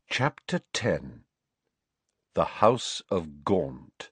Chapter 10. The House of Gaunt.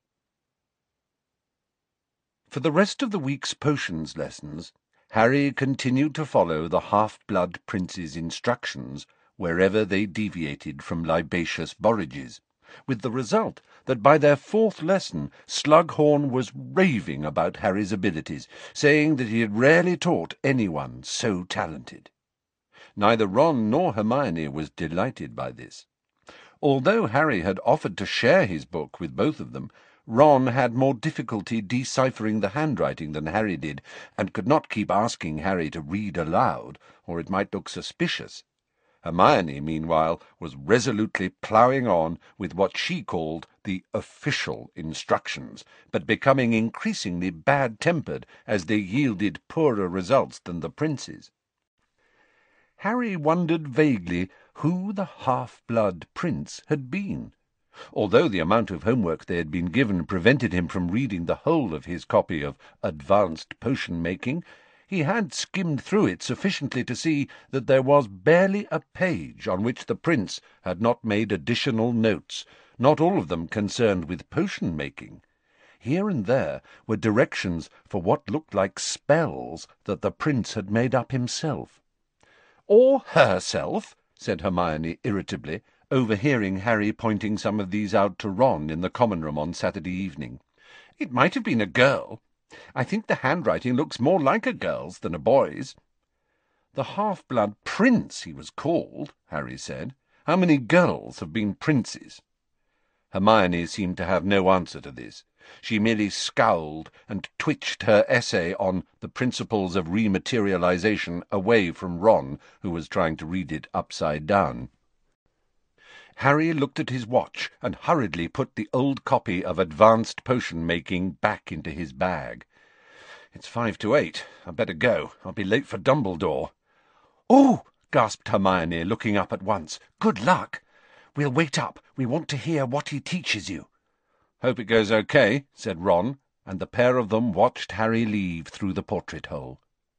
For the rest of the week's potions lessons, Harry continued to follow the half-blood prince's instructions wherever they deviated from libacious borrages, with the result that by their fourth lesson Slughorn was raving about Harry's abilities, saying that he had rarely taught anyone so talented. Neither Ron nor Hermione was delighted by this. Although Harry had offered to share his book with both of them, Ron had more difficulty deciphering the handwriting than Harry did, and could not keep asking Harry to read aloud, or it might look suspicious. Hermione, meanwhile, was resolutely ploughing on with what she called the official instructions, but becoming increasingly bad-tempered as they yielded poorer results than the prince's. Harry wondered vaguely who the half-blood prince had been. Although the amount of homework they had been given prevented him from reading the whole of his copy of Advanced Potion-Making, he had skimmed through it sufficiently to see that there was barely a page on which the prince had not made additional notes, not all of them concerned with potion-making. Here and there were directions for what looked like spells that the prince had made up himself. "Or herself," said Hermione irritably, overhearing Harry pointing some of these out to Ron in the common room on Saturday evening. "It might have been a girl. I think the handwriting looks more like a girl's than a boy's." "The half-blood prince he was called," Harry said. "How many girls have been princes?" Hermione seemed to have no answer to this. She merely scowled and twitched her essay on the principles of rematerialization away from Ron, who was trying to read it upside down. Harry looked at his watch and hurriedly put the old copy of Advanced Potion-Making back into his bag. "It's 7:55. I'd better go. I'll be late for Dumbledore." "Oh!" gasped Hermione, looking up at once. "Good luck! We'll wait up. We want to hear what he teaches you." "Hope it goes okay," said Ron, and the pair of them watched Harry leave through the portrait-hole.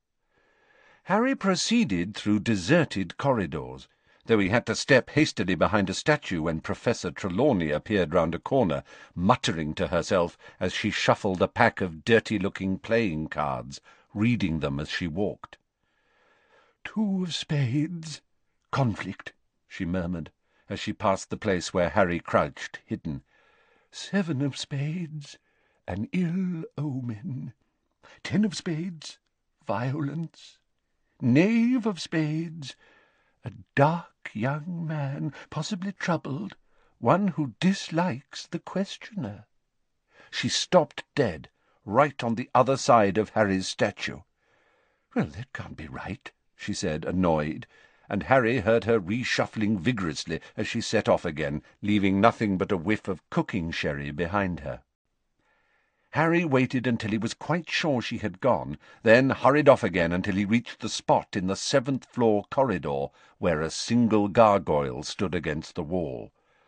Harry proceeded through deserted corridors, though he had to step hastily behind a statue when Professor Trelawney appeared round a corner, muttering to herself as she shuffled a pack of dirty-looking playing cards, reading them as she walked. "Two of spades. Conflict," she murmured, as she passed the place where Harry crouched, hidden. "Seven of spades. An ill omen. 10 of spades. Violence. Knave of spades. A dark young man, possibly troubled, one who dislikes the questioner." She stopped dead, right on the other side of Harry's statue. "Well, that can't be right," she said, annoyed, and Harry heard her reshuffling vigorously as she set off again, leaving nothing but a whiff of cooking sherry behind her. Harry waited until he was quite sure she had gone, then hurried off again until he reached the spot in the 7th-floor corridor where a single gargoyle stood against the wall.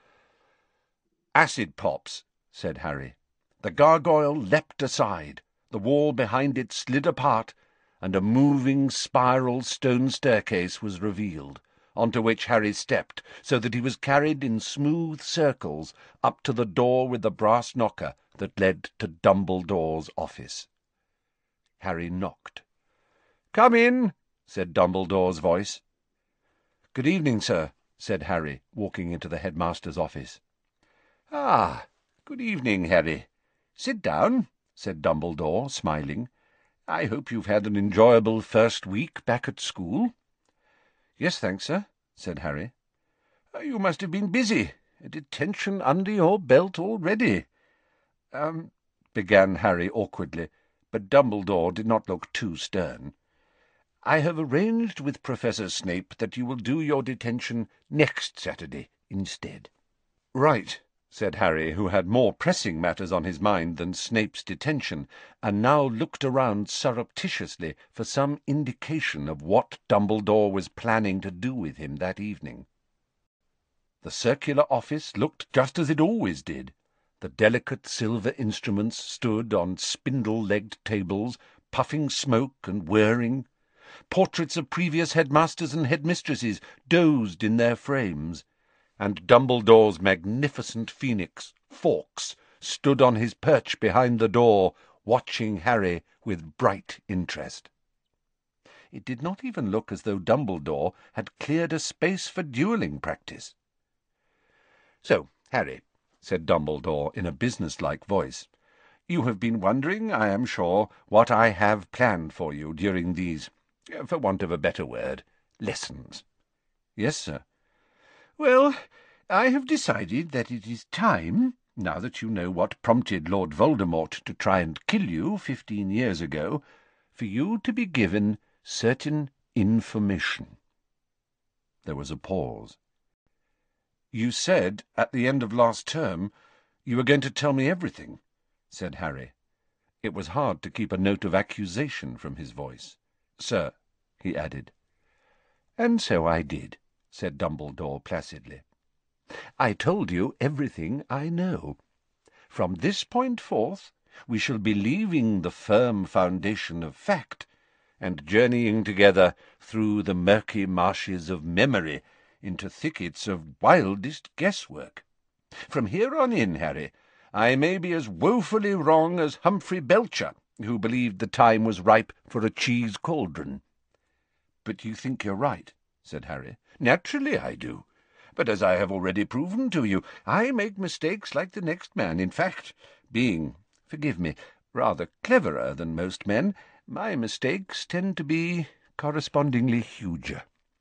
"Acid pops," said Harry. The gargoyle leapt aside, the wall behind it slid apart, and a moving spiral stone staircase was revealed, onto which Harry stepped, so that he was carried in smooth circles up to the door with the brass knocker that led to Dumbledore's office. Harry knocked. "Come in," said Dumbledore's voice. "Good evening, sir," said Harry, walking into the headmaster's office. "Ah, good evening, Harry. Sit down," said Dumbledore, smiling. "I hope you've had an enjoyable first week back at school." "Yes, thanks, sir," said Harry. "You must have been busy. A detention under your belt already." Began Harry awkwardly, but Dumbledore did not look too stern. "I have arranged with Professor Snape that you will do your detention next Saturday instead." "Right," said Harry, who had more pressing matters on his mind than Snape's detention, and now looked around surreptitiously for some indication of what Dumbledore was planning to do with him that evening. The circular office looked just as it always did. The delicate silver instruments stood on spindle-legged tables, puffing smoke and whirring. Portraits of previous headmasters and headmistresses dozed in their frames. and Dumbledore's magnificent phoenix, Fawkes, stood on his perch behind the door, watching Harry with bright interest. It did not even look as though Dumbledore had cleared a space for duelling practice. "So, Harry," said Dumbledore in a business-like voice, "you have been wondering, I am sure, what I have planned for you during these, for want of a better word, lessons." "Yes, sir." "Well, I have decided that it is time, now that you know what prompted Lord Voldemort to try and kill you 15 years ago, for you to be given certain information." There was a pause. "You said, at the end of last term, you were going to tell me everything," said Harry. It was hard to keep a note of accusation from his voice. "Sir," he added. "And so I did," said Dumbledore placidly. "I told you everything I know. From this point forth, we shall be leaving the firm foundation of fact, and journeying together through the murky marshes of memory into thickets of wildest guesswork. From here on in, Harry, I may be as woefully wrong as Humphrey Belcher, who believed the time was ripe for a cheese cauldron." "But you think you're right," said Harry. "Naturally I do. But as I have already proven to you, I make mistakes like the next man. In fact, being, forgive me, rather cleverer than most men, my mistakes tend to be correspondingly huger."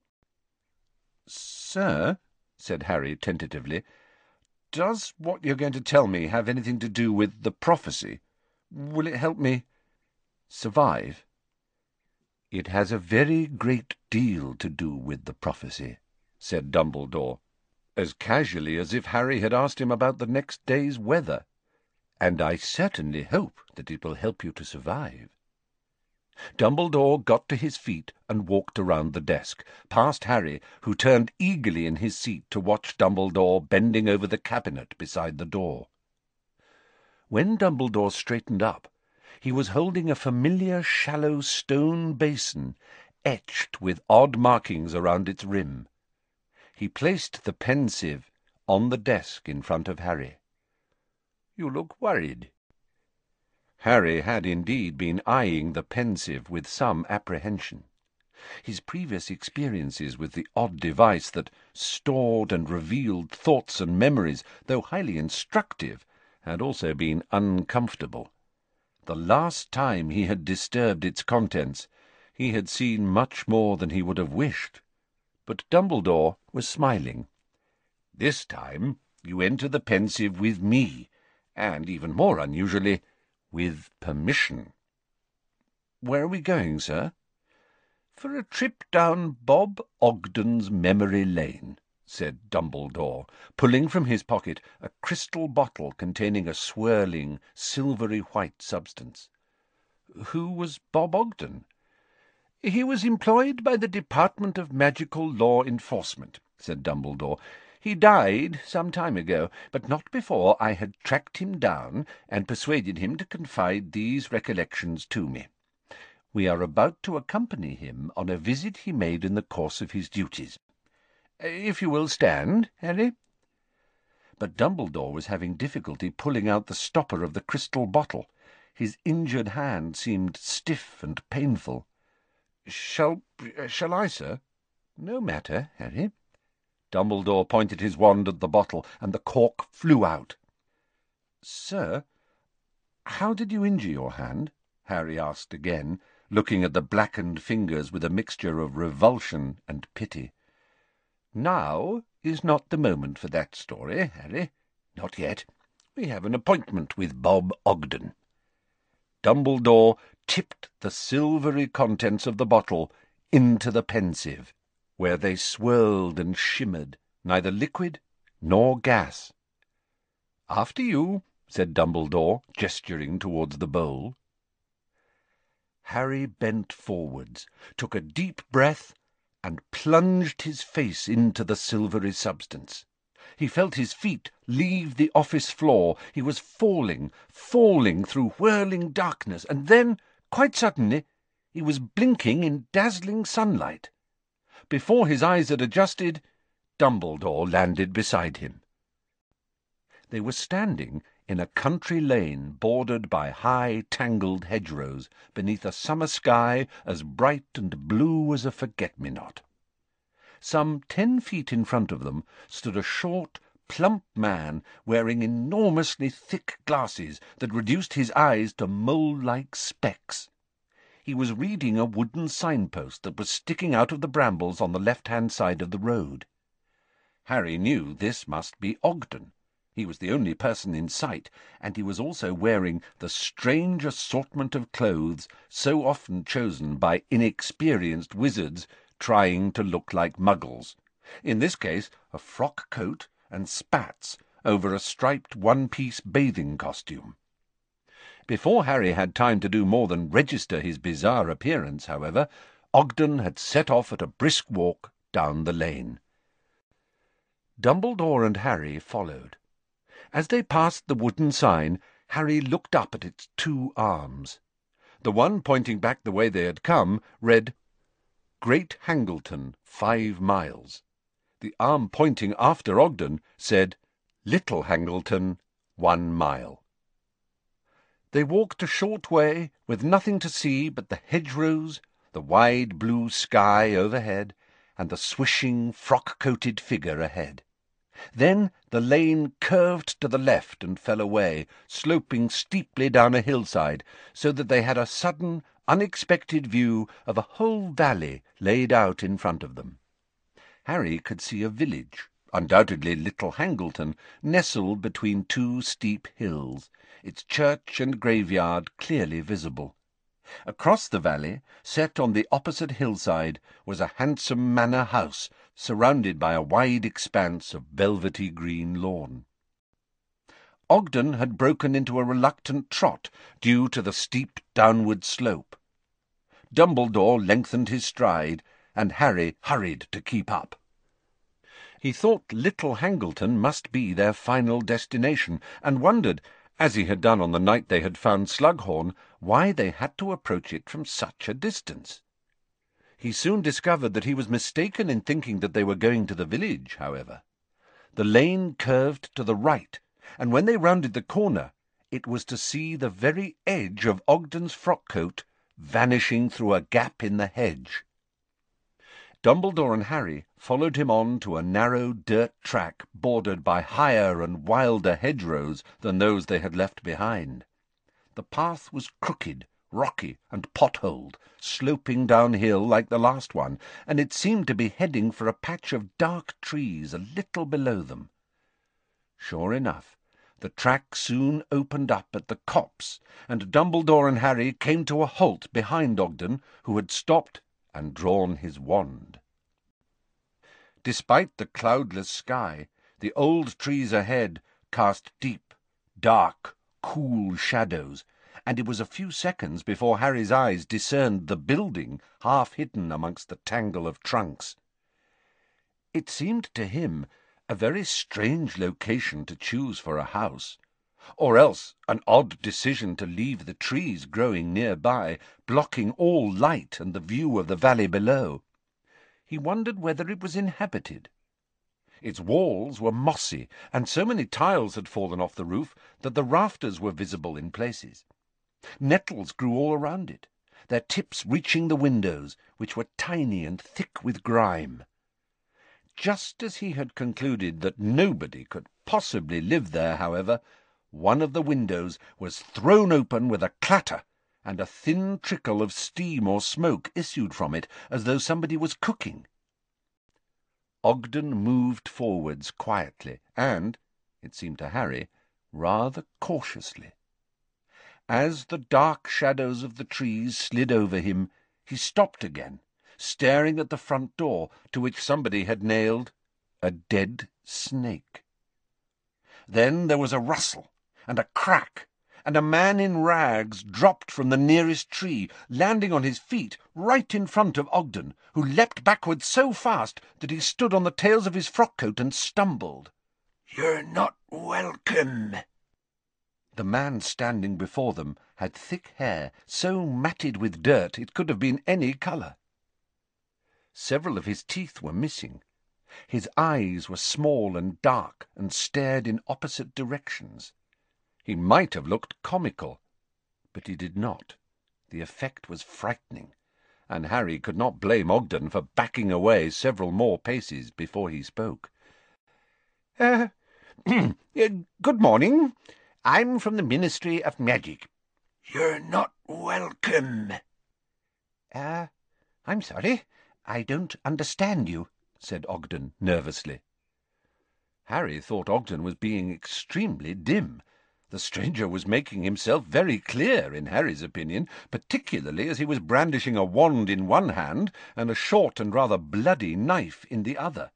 "Sir," said Harry tentatively, "does what you're going to tell me have anything to do with the prophecy? Will it help me survive?" "It has a very great deal to do with the prophecy," said Dumbledore, as casually as if Harry had asked him about the next day's weather. "And I certainly hope that it will help you to survive." Dumbledore got to his feet and walked around the desk, past Harry, who turned eagerly in his seat to watch Dumbledore bending over the cabinet beside the door. When Dumbledore straightened up, he was holding a familiar shallow stone basin, etched with odd markings around its rim. He placed the pensieve on the desk in front of Harry. "You look worried." Harry had indeed been eyeing the pensieve with some apprehension. His previous experiences with the odd device that stored and revealed thoughts and memories, though highly instructive, had also been uncomfortable. The last time he had disturbed its contents, he had seen much more than he would have wished. But Dumbledore was smiling. "This time you enter the pensieve with me, and, even more unusually, with permission." "Where are we going, sir?" "For a trip down Bob Ogden's memory lane," said Dumbledore, pulling from his pocket a crystal bottle containing a swirling, silvery white substance. "Who was Bob Ogden?" "He was employed by the Department of Magical Law Enforcement," said Dumbledore. "He died some time ago, but not before I had tracked him down and persuaded him to confide these recollections to me. We are about to accompany him on a visit he made in the course of his duties. If you will stand, Harry." But Dumbledore was having difficulty pulling out the stopper of the crystal bottle. His injured hand seemed stiff and painful. Shall I, sir?" "No matter, Harry." Dumbledore pointed his wand at the bottle, and the cork flew out. "Sir, how did you injure your hand?" Harry asked again, looking at the blackened fingers with a mixture of revulsion and pity. "Now is not the moment for that story, Harry. Not yet. We have an appointment with Bob Ogden." Dumbledore tipped the silvery contents of the bottle into the pensieve, where they swirled and shimmered, neither liquid nor gas. "After you," said Dumbledore, gesturing towards the bowl. Harry bent forwards, took a deep breath, and plunged his face into the silvery substance. He felt his feet leave the office floor. He was falling through whirling darkness, and then, quite suddenly, he was blinking in dazzling sunlight. Before his eyes had adjusted, Dumbledore landed beside him. They were standing in a country lane bordered by high, tangled hedgerows, beneath a summer sky as bright and blue as a forget-me-not. Some 10 feet in front of them stood a short, plump man wearing enormously thick glasses that reduced his eyes to mole-like specks. He was reading a wooden signpost that was sticking out of the brambles on the left-hand side of the road. Harry knew this must be Ogden. He was the only person in sight, and he was also wearing the strange assortment of clothes so often chosen by inexperienced wizards trying to look like muggles. In this case, a frock coat and spats over a striped one-piece bathing costume. Before Harry had time to do more than register his bizarre appearance, however, Ogden had set off at a brisk walk down the lane. Dumbledore and Harry followed. As they passed the wooden sign, Harry looked up at its 2 arms. The one pointing back the way they had come read, "Great Hangleton, 5 miles." The arm pointing after Ogden said, "Little Hangleton, 1 mile." They walked a short way, with nothing to see but the hedgerows, the wide blue sky overhead, and the swishing, frock-coated figure ahead. Then the lane curved to the left and fell away, sloping steeply down a hillside, so that they had a sudden, unexpected view of a whole valley laid out in front of them. Harry could see a village, undoubtedly Little Hangleton, nestled between 2 steep hills, its church and graveyard clearly visible. Across the valley, set on the opposite hillside, was a handsome manor house, surrounded by a wide expanse of velvety green lawn. Ogden had broken into a reluctant trot, due to the steep downward slope. Dumbledore lengthened his stride, and Harry hurried to keep up. He thought Little Hangleton must be their final destination, and wondered, as he had done on the night they had found Slughorn, why they had to approach it from such a distance. He soon discovered that he was mistaken in thinking that they were going to the village, however. The lane curved to the right, and when they rounded the corner, it was to see the very edge of Ogden's frock-coat vanishing through a gap in the hedge. Dumbledore and Harry followed him on to a narrow dirt track bordered by higher and wilder hedgerows than those they had left behind. The path was crooked, rocky, and potholed, sloping downhill like the last one, and it seemed to be heading for a patch of dark trees a little below them. Sure enough, the track soon opened up at the copse, and Dumbledore and Harry came to a halt behind Ogden, who had stopped and drawn his wand. Despite the cloudless sky, the old trees ahead cast deep, dark, cool shadows, and it was a few seconds before Harry's eyes discerned the building half hidden amongst the tangle of trunks. It seemed to him a very strange location to choose for a house, or else an odd decision to leave the trees growing nearby, blocking all light and the view of the valley below. He wondered whether it was inhabited. Its walls were mossy, and so many tiles had fallen off the roof that the rafters were visible in places. Nettles grew all around it, their tips reaching the windows, which were tiny and thick with grime. Just as he had concluded that nobody could possibly live there, however, one of the windows was thrown open with a clatter, and a thin trickle of steam or smoke issued from it, as though somebody was cooking. Ogden moved forwards quietly and, it seemed to Harry, rather cautiously. As the dark shadows of the trees slid over him, he stopped again, staring at the front door, to which somebody had nailed a dead snake. Then there was a rustle and a crack, and a man in rags dropped from the nearest tree, landing on his feet right in front of Ogden, who leapt backward so fast that he stood on the tails of his frock-coat and stumbled. "You're not welcome." The man standing before them had thick hair, so matted with dirt it could have been any colour. Several of his teeth were missing, His eyes were small and dark, and stared in opposite directions. He might have looked comical, but he did not. The effect was frightening, and Harry could not blame Ogden for backing away several more paces before he spoke. Good morning. I'm from the Ministry of Magic." "You're not welcome." I'm sorry. I don't understand you," said Ogden nervously. Harry thought Ogden was being extremely dim. The stranger was making himself very clear, in Harry's opinion, particularly as he was brandishing a wand in one hand and a short and rather bloody knife in the other.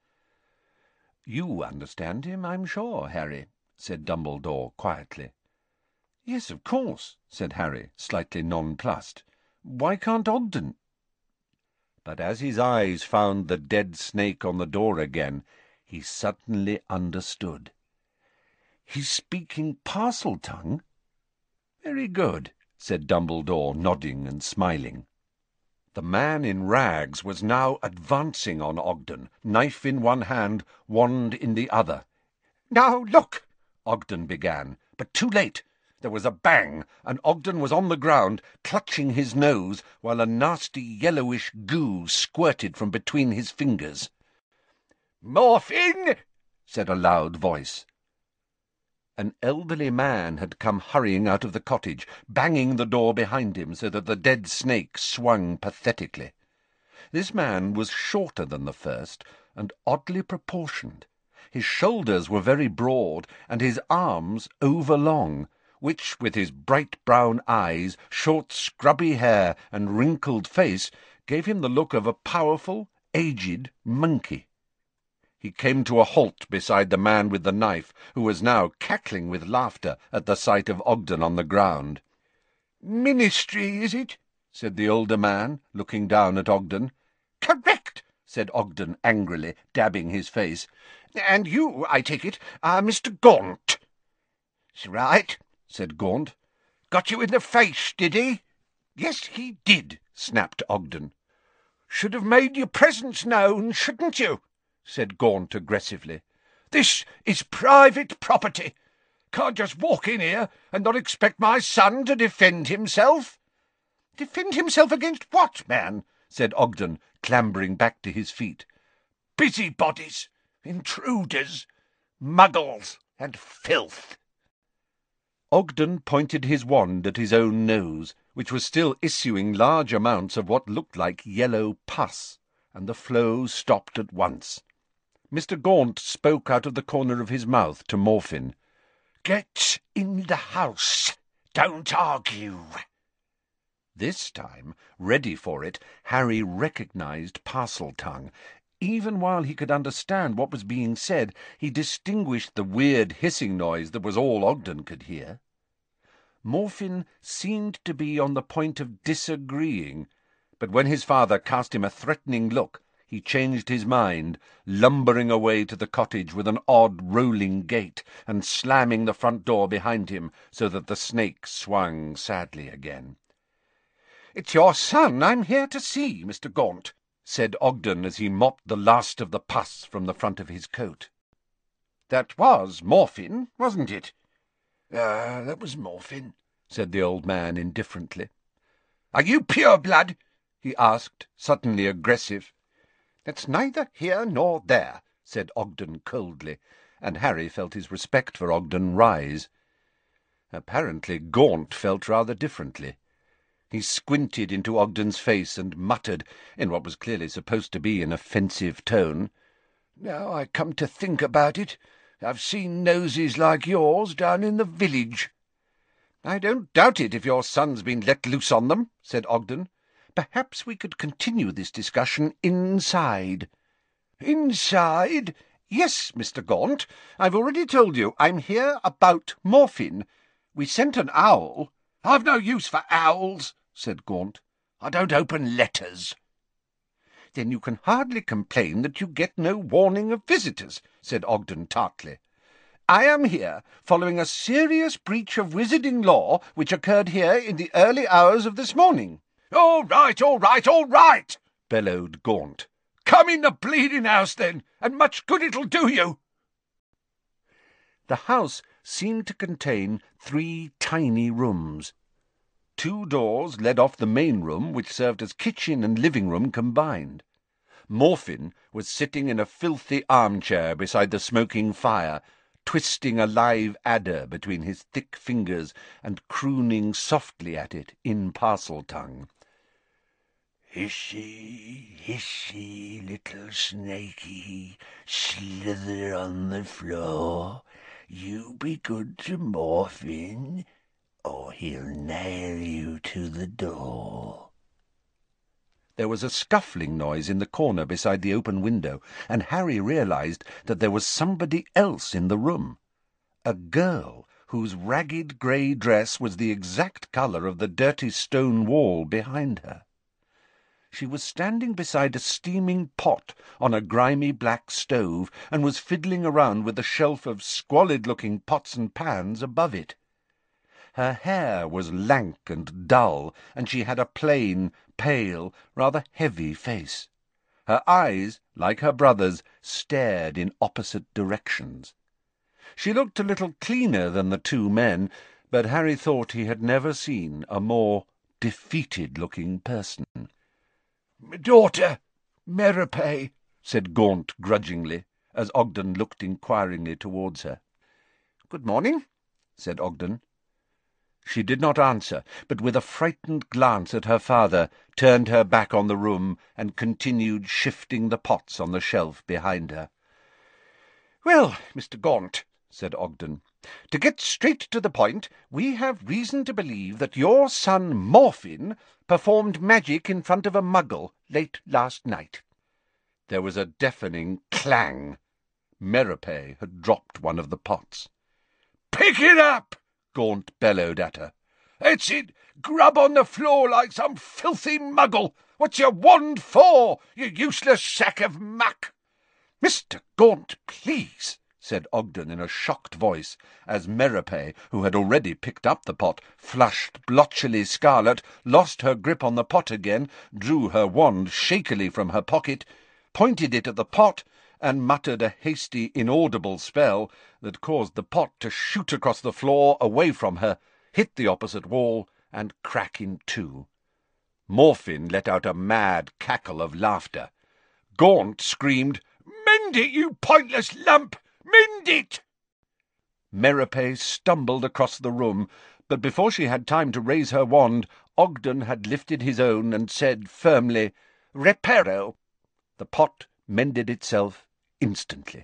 "You understand him, I'm sure, Harry," said Dumbledore quietly. "Yes, of course," said Harry, slightly nonplussed. "Why can't Ogden—" But as his eyes found the dead snake on the door again, he suddenly understood. "He's speaking Parseltongue?" "Very good," said Dumbledore, nodding and smiling. The man in rags was now advancing on Ogden, knife in one hand, wand in the other. "Now look," Ogden began, but too late. There was a bang, and Ogden was on the ground, clutching his nose, while a nasty yellowish goo squirted from between his fingers. "Morphine!" said a loud voice. An elderly man had come hurrying out of the cottage, banging the door behind him so that the dead snake swung pathetically. This man was shorter than the first, and oddly proportioned. His shoulders were very broad, and his arms overlong, which, with his bright brown eyes, short scrubby hair, and wrinkled face, gave him the look of a powerful, aged monkey. He came to a halt beside the man with the knife, who was now cackling with laughter at the sight of Ogden on the ground. "Ministry, is it?" said the older man, looking down at Ogden. "Correct," said Ogden angrily, dabbing his face. "And you, I take it, are Mr. Gaunt." "That's right," said Gaunt. "Got you in the face, did he?" "Yes, he did," snapped Ogden. "Should have made your presence known, shouldn't you?" said Gaunt aggressively. "This is private property. Can't just walk in here and not expect my son to defend himself." "Defend himself against what, man?" said Ogden, clambering back to his feet. "Busybodies, intruders, muggles, and filth." Ogden pointed his wand at his own nose, which was still issuing large amounts of what looked like yellow pus, and the flow stopped at once. Mr. Gaunt spoke out of the corner of his mouth to Morphine. "Get in the house. Don't argue." This time, ready for it, Harry recognized Parseltongue. Even while he could understand what was being said, he distinguished the weird hissing noise that was all Ogden could hear. Morphine seemed to be on the point of disagreeing, but when his father cast him a threatening look, he changed his mind, lumbering away to the cottage with an odd rolling gait, and slamming the front door behind him so that the snake swung sadly again. "It's your son I'm here to see, Mr. Gaunt," said Ogden as he mopped the last of the pus from the front of his coat. "That was Morphine, wasn't it?" That was Morphine," said the old man indifferently. "Are you pure blood?" he asked, suddenly aggressive. "That's neither here nor there," said Ogden coldly, and Harry felt his respect for Ogden rise. Apparently Gaunt felt rather differently. He squinted into Ogden's face and muttered, in what was clearly supposed to be an offensive tone, "Now I come to think about it, I've seen noses like yours down in the village." "I don't doubt it if your son's been let loose on them," said Ogden. "Perhaps we could continue this discussion inside." "Inside?" "Yes, Mr. Gaunt. I've already told you I'm here about Morphine. We sent an owl—" "I've no use for owls," said Gaunt. "I don't open letters." "Then you can hardly complain that you get no warning of visitors," said Ogden tartly. "I am here following a serious breach of wizarding law which occurred here in the early hours of this morning." All right, all right, all right," bellowed Gaunt. Come in the bleeding house, then, and much good it'll do you. The house seemed to contain 3 tiny rooms. 2 doors led off the main room, which served as kitchen and living room combined. Morfin was sitting in a filthy armchair beside the smoking fire, twisting a live adder between his thick fingers and crooning softly at it in Parseltongue. Hissy, hissy, little snaky, slither on the floor. You be good to Morfin, or he'll nail you to the door. There was a scuffling noise in the corner beside the open window, and Harry realized that there was somebody else in the room. A girl whose ragged grey dress was the exact colour of the dirty stone wall behind her. She was standing beside a steaming pot on a grimy black stove, and was fiddling around with a shelf of squalid-looking pots and pans above it. Her hair was lank and dull, and she had a plain, pale, rather heavy face. Her eyes, like her brother's, stared in opposite directions. She looked a little cleaner than the 2 men, but Harry thought he had never seen a more defeated-looking person. "My daughter, Merope," said Gaunt grudgingly, as Ogden looked inquiringly towards her. "Good morning," said Ogden. She did not answer, but with a frightened glance at her father, turned her back on the room and continued shifting the pots on the shelf behind her. "Well, Mr. Gaunt," said Ogden, "to get straight to the point, we have reason to believe that your son Morfin performed magic in front of a muggle late last night." There was a deafening clang. Merope had dropped one of the pots. "Pick it up!" Gaunt bellowed at her. "That's it! Grub on the floor like some filthy muggle! What's your wand for, you useless sack of muck?" "Mr. Gaunt, please," said Ogden in a shocked voice, as Merope, who had already picked up the pot, flushed blotchily scarlet, lost her grip on the pot again, drew her wand shakily from her pocket, pointed it at the pot, and muttered a hasty, inaudible spell that caused the pot to shoot across the floor away from her, hit the opposite wall, and crack in 2. Morfin let out a mad cackle of laughter. Gaunt screamed, "Mend it, you pointless lump! Mend it!" Merope stumbled across the room, but before she had time to raise her wand, Ogden had lifted his own and said firmly, "Reparo." The pot mended itself instantly.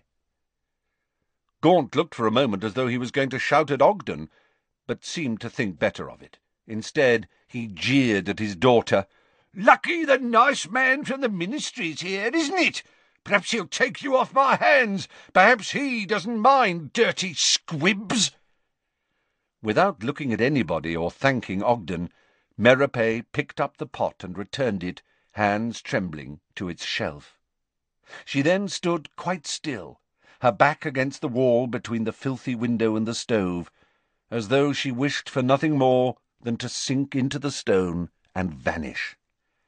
Gaunt looked for a moment as though he was going to shout at Ogden, but seemed to think better of it. Instead, he jeered at his daughter. "Lucky the nice man from the ministry's here, isn't it? Perhaps he'll take you off my hands. Perhaps he doesn't mind dirty squibs." Without looking at anybody or thanking Ogden, Merope picked up the pot and returned it, hands trembling, to its shelf. She then stood quite still, her back against the wall between the filthy window and the stove, as though she wished for nothing more than to sink into the stone and vanish.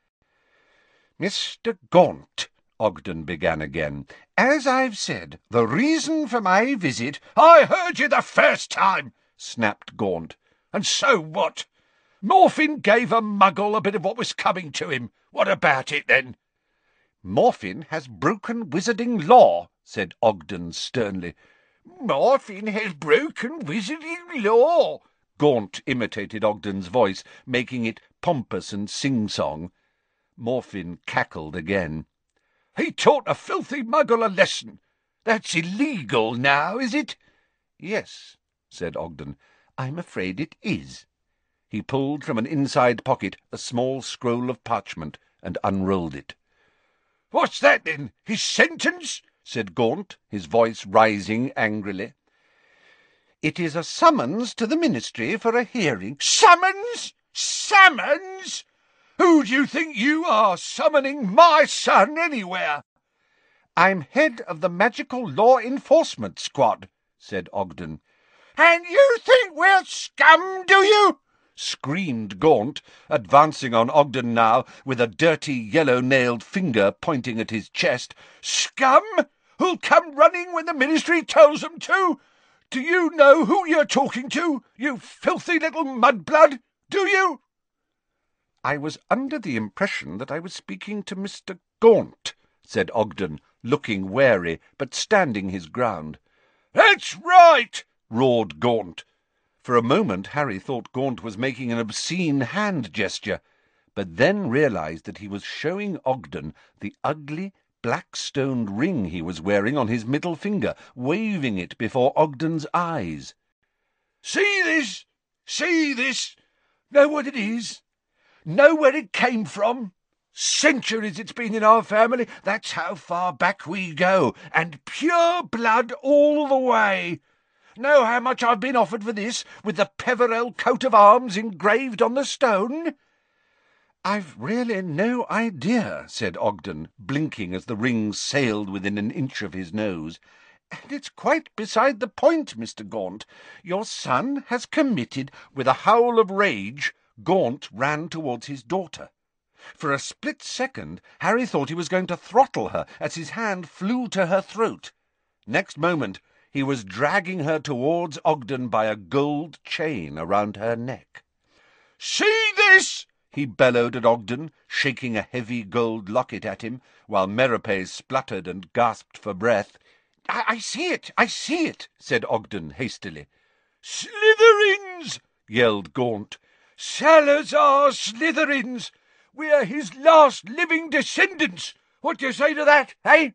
"Mr. Gaunt," Ogden began again, "as I've said, the reason for my visit—" "I heard you the first time," snapped Gaunt. "And so what? Morfin gave a muggle a bit of what was coming to him. What about it, then?" "Morfin has broken wizarding law," said Ogden sternly. "Morfin has broken wizarding law!" Gaunt imitated Ogden's voice, making it pompous and sing-song. Morfin cackled again. "He taught a filthy muggle a lesson. That's illegal now, is it?" "Yes," said Ogden. "I'm afraid it is." He pulled from an inside pocket a small scroll of parchment and unrolled it. "What's that, then? His sentence?" said Gaunt, his voice rising angrily. "It is a summons to the ministry for a hearing." "Summons? Summons? Who do you think you are, summoning my son anywhere?" "I'm head of the Magical Law Enforcement Squad," said Ogden. "And you think we're scum, do you?" screamed Gaunt, advancing on Ogden now, with a dirty yellow-nailed finger pointing at his chest. "Scum, who'll come running when the ministry tells them to? Do you know who you're talking to, you filthy little mudblood? Do you?" "I was under the impression that I was speaking to Mr. Gaunt," said Ogden, looking wary, but standing his ground. "That's right!" roared Gaunt. For a moment Harry thought Gaunt was making an obscene hand gesture, but then realized that he was showing Ogden the ugly, black-stoned ring he was wearing on his middle finger, waving it before Ogden's eyes. "See this? See this? Know what it is? Know where it came from? Centuries it's been in our family. That's how far back we go, and pure blood all the way. Know how much I've been offered for this, with the Peverell coat of arms engraved on the stone?" "I've really no idea," said Ogden, blinking as the ring sailed within an inch of his nose. "And it's quite beside the point, Mr. Gaunt. Your son has committed—" With a howl of rage, Gaunt ran towards his daughter. For a split second Harry thought he was going to throttle her as his hand flew to her throat. Next moment he was dragging her towards Ogden by a gold chain around her neck. "See this?" he bellowed at Ogden, shaking a heavy gold locket at him, while Merope spluttered and gasped for breath. I see it, said Ogden hastily. "Slytherins!" yelled Gaunt. "Salazar Slytherins! We're his last living descendants! What do you say to that, eh?"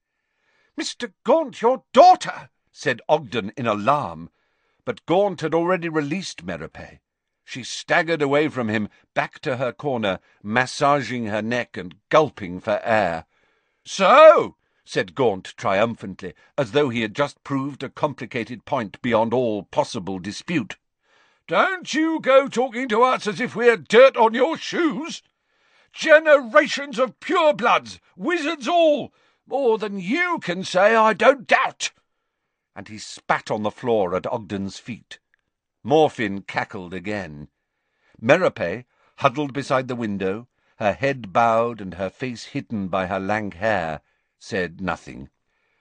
"Mr. Gaunt, your daughter!" said Ogden in alarm, but Gaunt had already released Merope. She staggered away from him, back to her corner, massaging her neck and gulping for air. "So," said Gaunt triumphantly, as though he had just proved a complicated point beyond all possible dispute, "don't you go talking to us as if we're dirt on your shoes. Generations of purebloods, wizards all, more than you can say, I don't doubt." And he spat on the floor at Ogden's feet. Morfin cackled again. Merope, huddled beside the window, her head bowed and her face hidden by her lank hair, said nothing.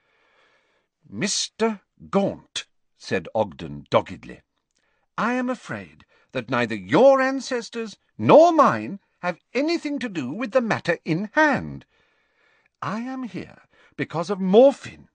"Mr. Gaunt," said Ogden doggedly, "I am afraid that neither your ancestors nor mine have anything to do with the matter in hand. I am here because of Morfin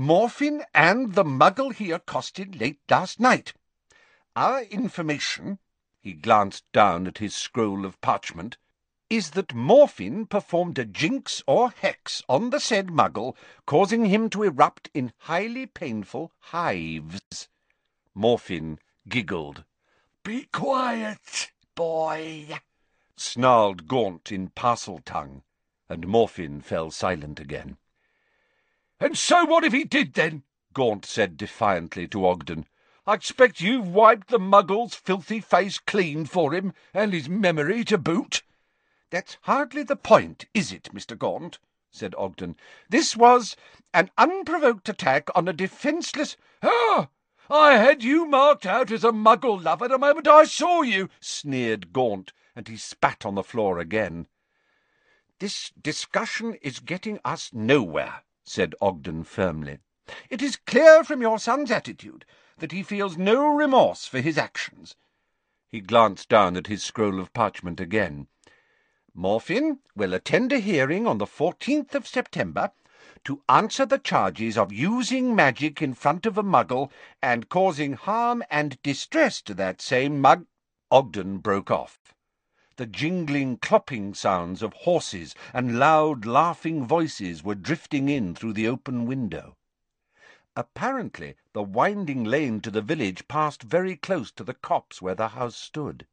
and the muggle he accosted late last night. Our information," he glanced down at his scroll of parchment, "is that Morfin performed a jinx or hex on the said muggle, causing him to erupt in highly painful hives." Morfin giggled. "Be quiet, boy," snarled Gaunt in parcel tongue, and Morfin fell silent again. "And so what if he did, then?" Gaunt said defiantly to Ogden. "I expect you've wiped the muggle's filthy face clean for him, and his memory to boot." "That's hardly the point, is it, Mr. Gaunt?" said Ogden. "This was an unprovoked attack on a defenceless—" "Ah! I had you marked out as a muggle lover the moment I saw you," sneered Gaunt, and he spat on the floor again. "This discussion is getting us nowhere," said Ogden firmly. "It is clear from your son's attitude that he feels no remorse for his actions." He glanced down at his scroll of parchment again. "Morfin will attend a hearing on the 14th of September to answer the charges of using magic in front of a muggle and causing harm and distress to that same mug—" Ogden broke off. The jingling, clopping sounds of horses and loud, laughing voices were drifting in through the open window. Apparently the winding lane to the village passed very close to the copse where the house stood.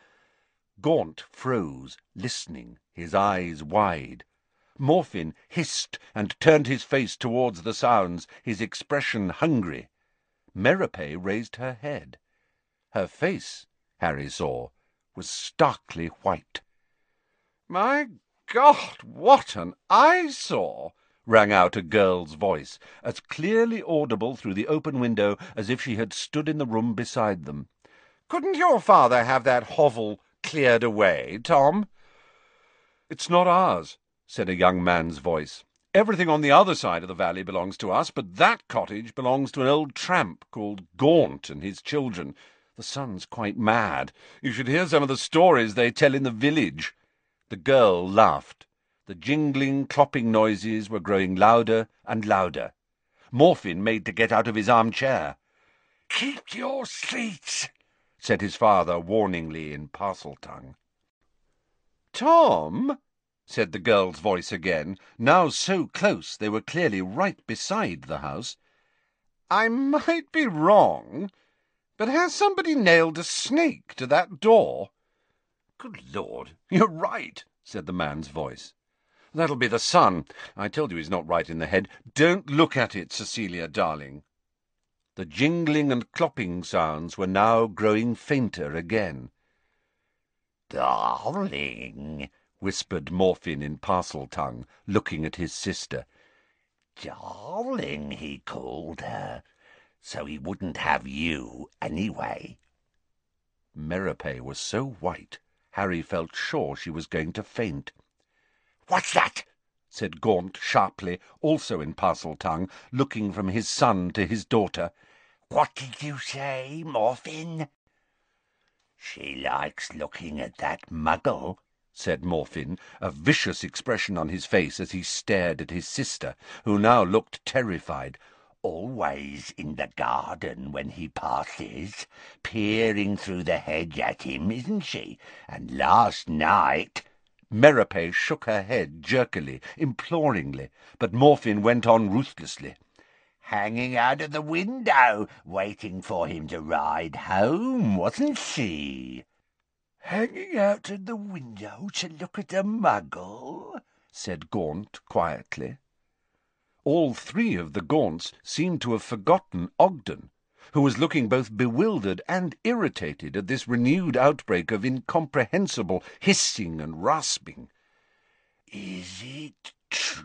Gaunt froze, listening, his eyes wide. Morfin hissed and turned his face towards the sounds, his expression hungry. Merope raised her head. Her face, Harry saw, was starkly white. "My God, what an eyesore!" rang out a girl's voice, as clearly audible through the open window as if she had stood in the room beside them. Couldn't your father have that hovel cleared away, Tom?" "It's not ours," said a young man's voice. "Everything on the other side of the valley belongs to us, but that cottage belongs to an old tramp called Gaunt and his children. The son's quite mad. You should hear some of the stories they tell in the village." The girl laughed. The jingling, clopping noises were growing louder and louder. Morfin made to get out of his armchair. "Keep your seats," said his father warningly in Parseltongue. "Tom," said the girl's voice again, now so close they were clearly right beside the house, "I might be wrong, but has somebody nailed a snake to that door?" "Good Lord, you're right," said the man's voice. "That'll be the sun. I told you he's not right in the head. Don't look at it, Cecilia, darling." The jingling and clopping sounds were now growing fainter again. "Darling," whispered Morfin in Parseltongue, looking at his sister. "Darling," he called her, so he wouldn't have you anyway. Merope was so white, Harry felt sure she was going to faint. "What's that?" said Gaunt sharply, also in Parseltongue, looking from his son to his daughter. "What did you say, Morfin?" "She likes looking at that muggle," said Morfin, a vicious expression on his face as he stared at his sister, who now looked terrified. "Always in the garden when he passes, peering through the hedge at him, isn't she? And last night—" Merope shook her head jerkily, imploringly, but Morfin went on ruthlessly. "Hanging out of the window, waiting for him to ride home, wasn't she?" "Hanging out of the window to look at a muggle," said Gaunt quietly. All three of the Gaunts seemed to have forgotten Ogden, who was looking both bewildered and irritated at this renewed outbreak of incomprehensible hissing and rasping. "Is it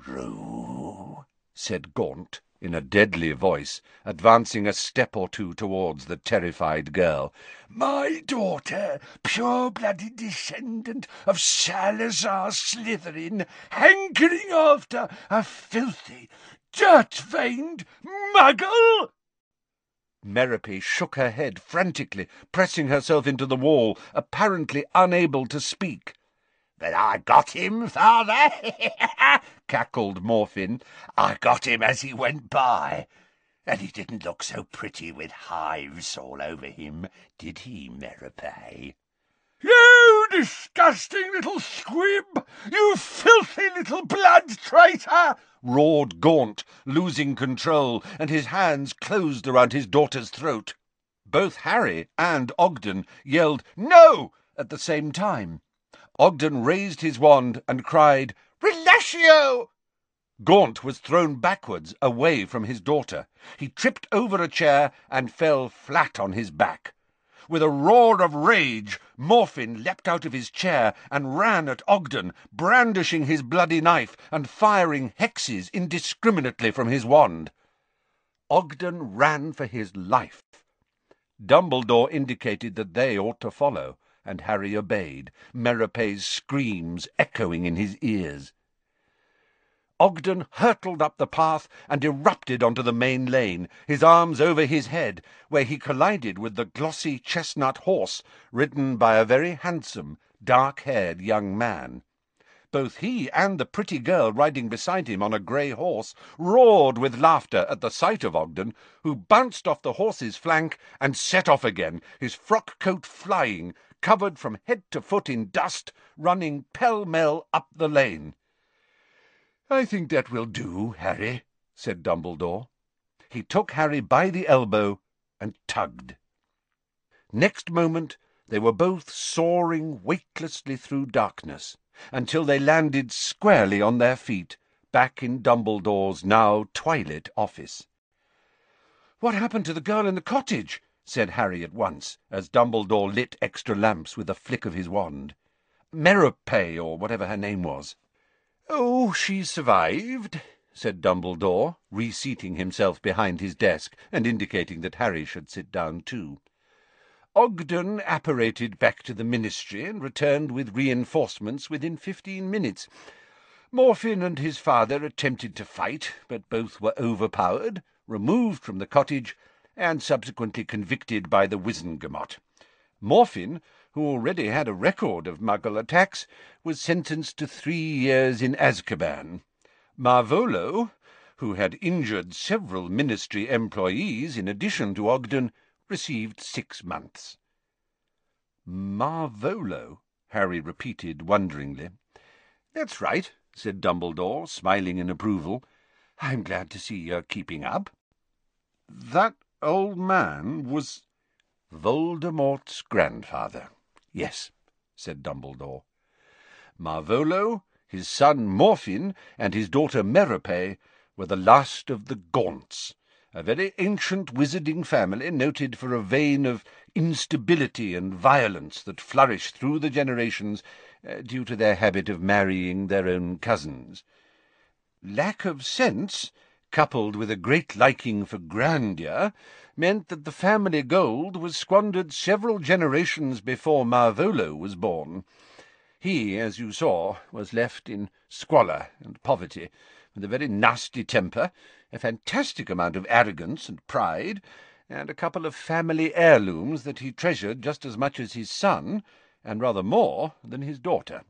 true?" said Gaunt in a deadly voice, advancing a step or two towards the terrified girl. "My daughter, pure-blooded descendant of Salazar Slytherin, hankering after a filthy, dirt-veined muggle?" Merope shook her head frantically, pressing herself into the wall, apparently unable to speak. "But I got him, father," cackled Morfin. "I got him as he went by. And he didn't look so pretty with hives all over him, did he, Merope?" "You disgusting little squib! You filthy little blood traitor!" roared Gaunt, losing control, and his hands closed around his daughter's throat. Both Harry and Ogden yelled "No!" at the same time. Ogden raised his wand and cried, "Relatio!" Gaunt was thrown backwards, away from his daughter. He tripped over a chair and fell flat on his back. With a roar of rage, Morfin leapt out of his chair and ran at Ogden, brandishing his bloody knife and firing hexes indiscriminately from his wand. Ogden ran for his life. Dumbledore indicated that they ought to follow, and Harry obeyed, Merope's screams echoing in his ears. Ogden hurtled up the path and erupted onto the main lane, his arms over his head, where he collided with the glossy chestnut horse, ridden by a very handsome, dark-haired young man. Both he and the pretty girl riding beside him on a grey horse roared with laughter at the sight of Ogden, who bounced off the horse's flank and set off again, his frock-coat flying, covered from head to foot in dust, running pell-mell up the lane. "I think that will do, Harry," said Dumbledore. He took Harry by the elbow and tugged. Next moment they were both soaring weightlessly through darkness, until they landed squarely on their feet, back in Dumbledore's now twilit office. "What happened to the girl in the cottage?" said Harry at once, as Dumbledore lit extra lamps with a flick of his wand. "Merope, or whatever her name was." "Oh, she survived," said Dumbledore, reseating himself behind his desk and indicating that Harry should sit down too. Ogden apparated back to the ministry and returned with reinforcements within 15 minutes. Morfin and his father attempted to fight, but both were overpowered, removed from the cottage, and subsequently convicted by the Wizengamot. Morfin, who already had a record of Muggle attacks, was sentenced to 3 years in Azkaban. Marvolo, who had injured several ministry employees in addition to Ogden, received 6 months. Marvolo, Harry repeated wonderingly. That's right, said Dumbledore, smiling in approval. I'm glad to see you're keeping up. That old man was Voldemort's grandfather. Yes, said Dumbledore. Marvolo, his son Morfin, and his daughter Merope were the last of the Gaunts, a very ancient wizarding family noted for a vein of instability and violence that flourished through the generations due to their habit of marrying their own cousins. Lack of sense, coupled with a great liking for grandeur, meant that the family gold was squandered several generations before Marvolo was born. He, as you saw, was left in squalor and poverty, with a very nasty temper, a fantastic amount of arrogance and pride, and a couple of family heirlooms that he treasured just as much as his son, and rather more than his daughter.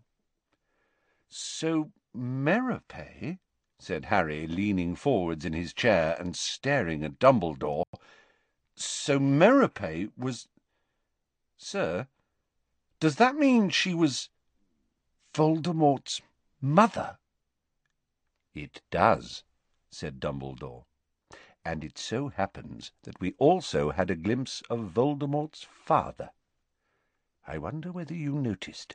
So Merope, said Harry, leaning forwards in his chair and staring at Dumbledore, so Merope was... Sir, does that mean she was Voldemort's mother? It does, said Dumbledore, and it so happens that we also had a glimpse of Voldemort's father. I wonder whether you noticed.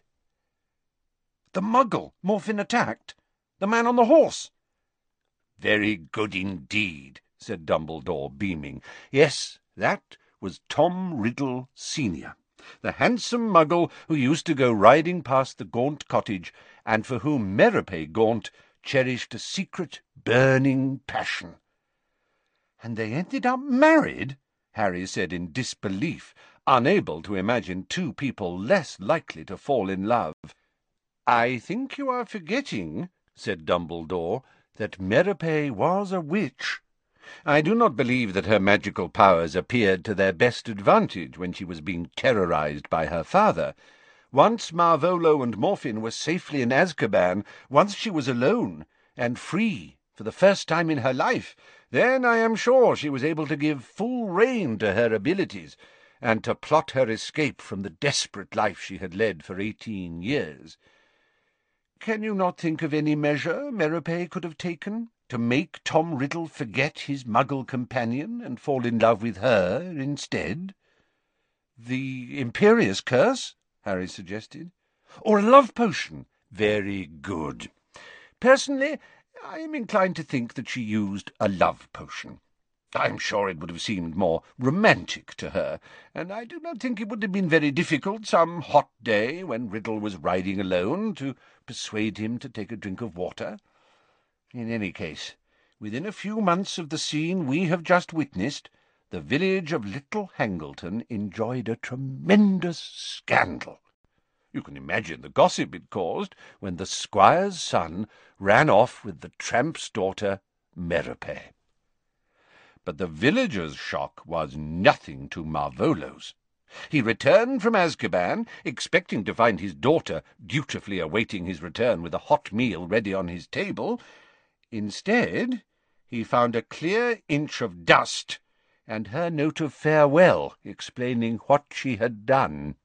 The Muggle Morfin attacked? The man on the horse? Very good indeed, said Dumbledore, beaming. Yes, that was Tom Riddle Senior, the handsome Muggle who used to go riding past the Gaunt cottage, and for whom Merope Gaunt cherished a secret, burning passion. And they ended up married? Harry said in disbelief, unable to imagine two people less likely to fall in love. I think you are forgetting, said Dumbledore, that Merope was a witch. I do not believe that her magical powers appeared to their best advantage when she was being terrorized by her father. Once Marvolo and Morfin were safely in Azkaban, once she was alone and free for the first time in her life, then I am sure she was able to give full rein to her abilities, and to plot her escape from the desperate life she had led for 18 years. Can you not think of any measure Merope could have taken to make Tom Riddle forget his Muggle companion and fall in love with her instead? The Imperious Curse? Harry suggested. Or a love potion? Very good. Personally, I am inclined to think that she used a love potion. I am sure it would have seemed more romantic to her, and I do not think it would have been very difficult some hot day when Riddle was riding alone to persuade him to take a drink of water. In any case, within a few months of the scene we have just witnessed, the village of Little Hangleton enjoyed a tremendous scandal. You can imagine the gossip it caused when the squire's son ran off with the tramp's daughter, Merope. But the villagers' shock was nothing to Marvolo's. He returned from Azkaban, expecting to find his daughter dutifully awaiting his return with a hot meal ready on his table. Instead, he found a clear inch of dust, and her note of farewell explaining what she had done.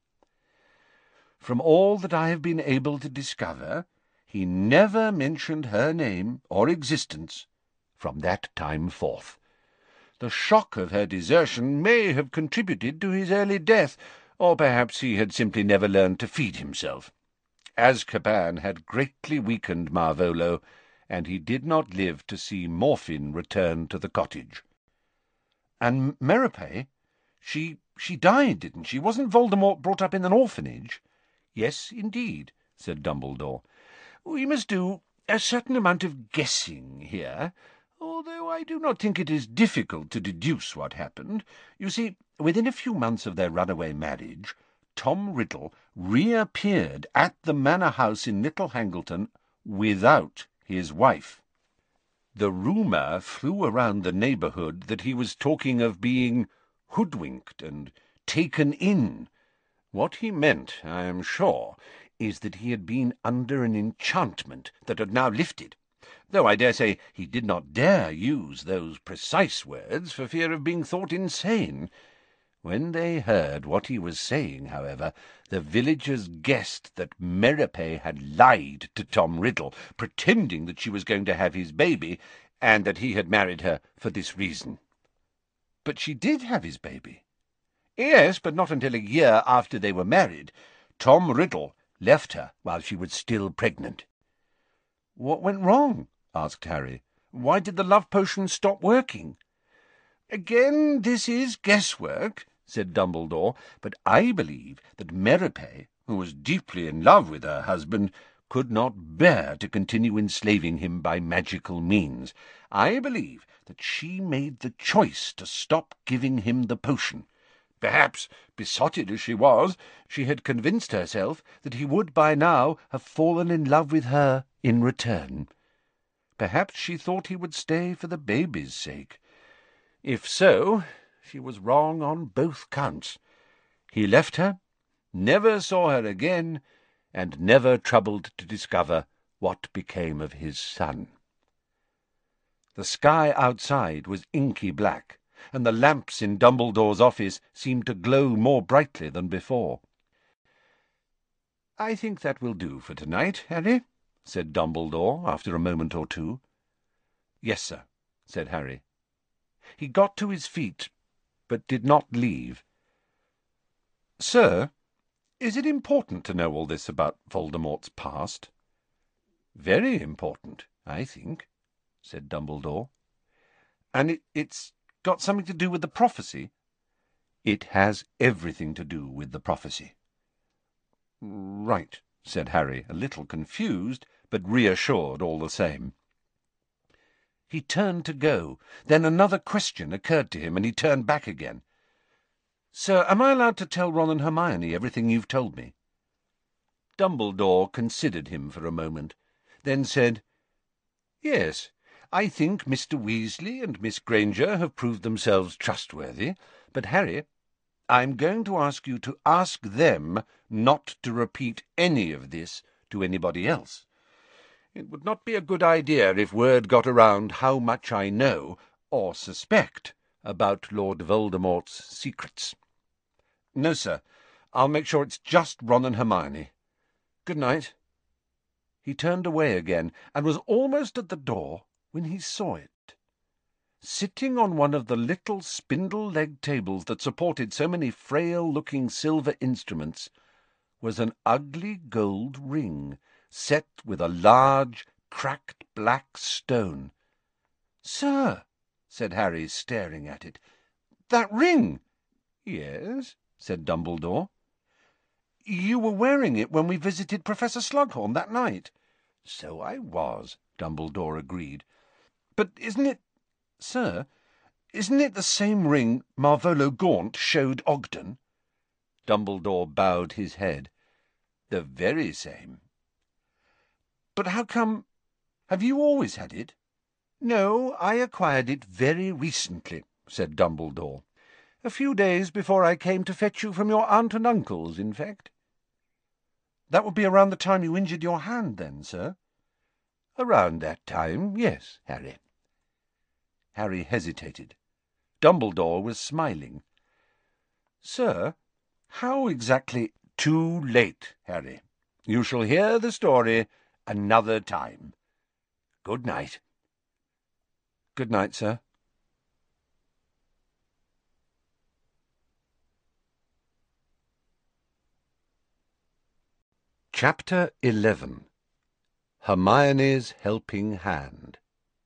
From all that I have been able to discover, he never mentioned her name or existence from that time forth. The shock of her desertion may have contributed to his early death, or perhaps he had simply never learned to feed himself. Azkaban had greatly weakened Marvolo, and he did not live to see Morfin return to the cottage. And Merope, she died, didn't she? Wasn't Voldemort brought up in an orphanage? Yes, indeed, said Dumbledore. We must do a certain amount of guessing here, although "Oh, I do not think it is difficult to deduce what happened. You see, within a few months of their runaway marriage, Tom Riddle reappeared at the manor house in Little Hangleton without his wife. The rumour flew around the neighbourhood that he was talking of being hoodwinked and taken in. What he meant, I am sure, is that he had been under an enchantment that had now lifted, though I dare say he did not dare use those precise words for fear of being thought insane. When they heard what he was saying, however, the villagers guessed that Merope had lied to Tom Riddle, pretending that she was going to have his baby, and that he had married her for this reason. But she did have his baby. Yes, but not until a year after they were married. Tom Riddle left her while she was still pregnant. "What went wrong?" asked Harry. "Why did the love potion stop working?" "Again, this is guesswork," said Dumbledore, "but I believe that Merope, who was deeply in love with her husband, could not bear to continue enslaving him by magical means. I believe that she made the choice to stop giving him the potion. Perhaps, besotted as she was, she had convinced herself that he would by now have fallen in love with her in return. Perhaps she thought he would stay for the baby's sake. If so, she was wrong on both counts. He left her, never saw her again, and never troubled to discover what became of his son." The sky outside was inky black, and the lamps in Dumbledore's office seemed to glow more brightly than before. "I think that will do for tonight, Harry," said Dumbledore after a moment or two. "Yes, sir," said Harry. He got to his feet, but did not leave. "Sir, is it important to know all this about Voldemort's past?" "Very important, I think," said Dumbledore. "And it's got something to do with the prophecy?" "It has everything to do with the prophecy." "Right," said Harry, a little confused, but reassured all the same. He turned to go. Then another question occurred to him, and he turned back again. "Sir, am I allowed to tell Ron and Hermione everything you've told me?" Dumbledore considered him for a moment, then said, "Yes, I think Mr. Weasley and Miss Granger have proved themselves trustworthy, but, Harry, I'm going to ask you to ask them not to repeat any of this to anybody else. It would not be a good idea if word got around how much I know, or suspect, about Lord Voldemort's secrets." "No, sir. I'll make sure it's just Ron and Hermione. Good night." He turned away again, and was almost at the door when he saw it. Sitting on one of the little spindle-legged tables that supported so many frail-looking silver instruments was an ugly gold ring, set with a large, cracked black stone. "Sir," said Harry, staring at it, "that ring!" "Yes," said Dumbledore. "You were wearing it when we visited Professor Slughorn that night." "So I was," Dumbledore agreed. "But isn't it, sir, isn't it the same ring Marvolo Gaunt showed Ogden?" Dumbledore bowed his head. "The very same." "But how come? Have you always had it?" "No, I acquired it very recently," said Dumbledore. "A few days before I came to fetch you from your aunt and uncle's, in fact." "That would be around the time you injured your hand, then, sir?" "Around that time, yes, Harry." Harry hesitated. Dumbledore was smiling. "Sir, how exactly—" "Too late, Harry. You shall hear the story another time. Good night." "Good night, sir." Chapter 11. Hermione's Helping Hand.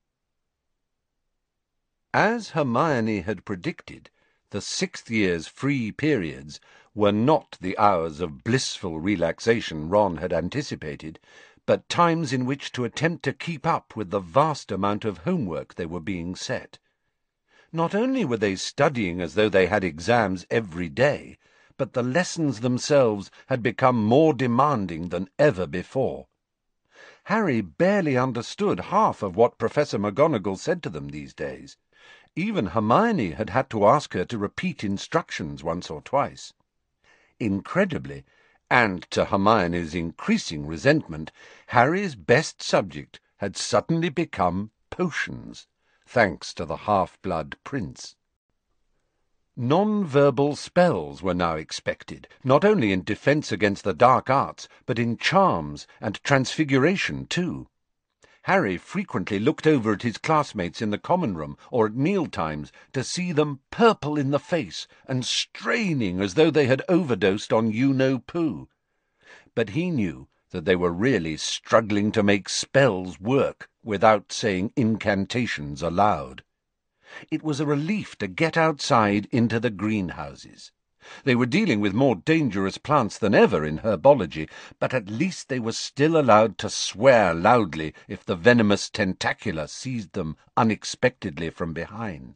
As Hermione had predicted, the 6th year's free periods were not the hours of blissful relaxation Ron had anticipated, but times in which to attempt to keep up with the vast amount of homework they were being set. Not only were they studying as though they had exams every day, but the lessons themselves had become more demanding than ever before. Harry barely understood half of what Professor McGonagall said to them these days. Even Hermione had had to ask her to repeat instructions once or twice. Incredibly, and to Hermione's increasing resentment, Harry's best subject had suddenly become potions, thanks to the Half-Blood Prince. Non-verbal spells were now expected, not only in defence against the dark arts, but in charms and transfiguration too. Harry frequently looked over at his classmates in the common room or at meal-times to see them purple in the face and straining as though they had overdosed on you-know-poo. But he knew that they were really struggling to make spells work without saying incantations aloud. It was a relief to get outside into the greenhouses. They were dealing with more dangerous plants than ever in herbology, but at least they were still allowed to swear loudly if the venomous tentacula seized them unexpectedly from behind.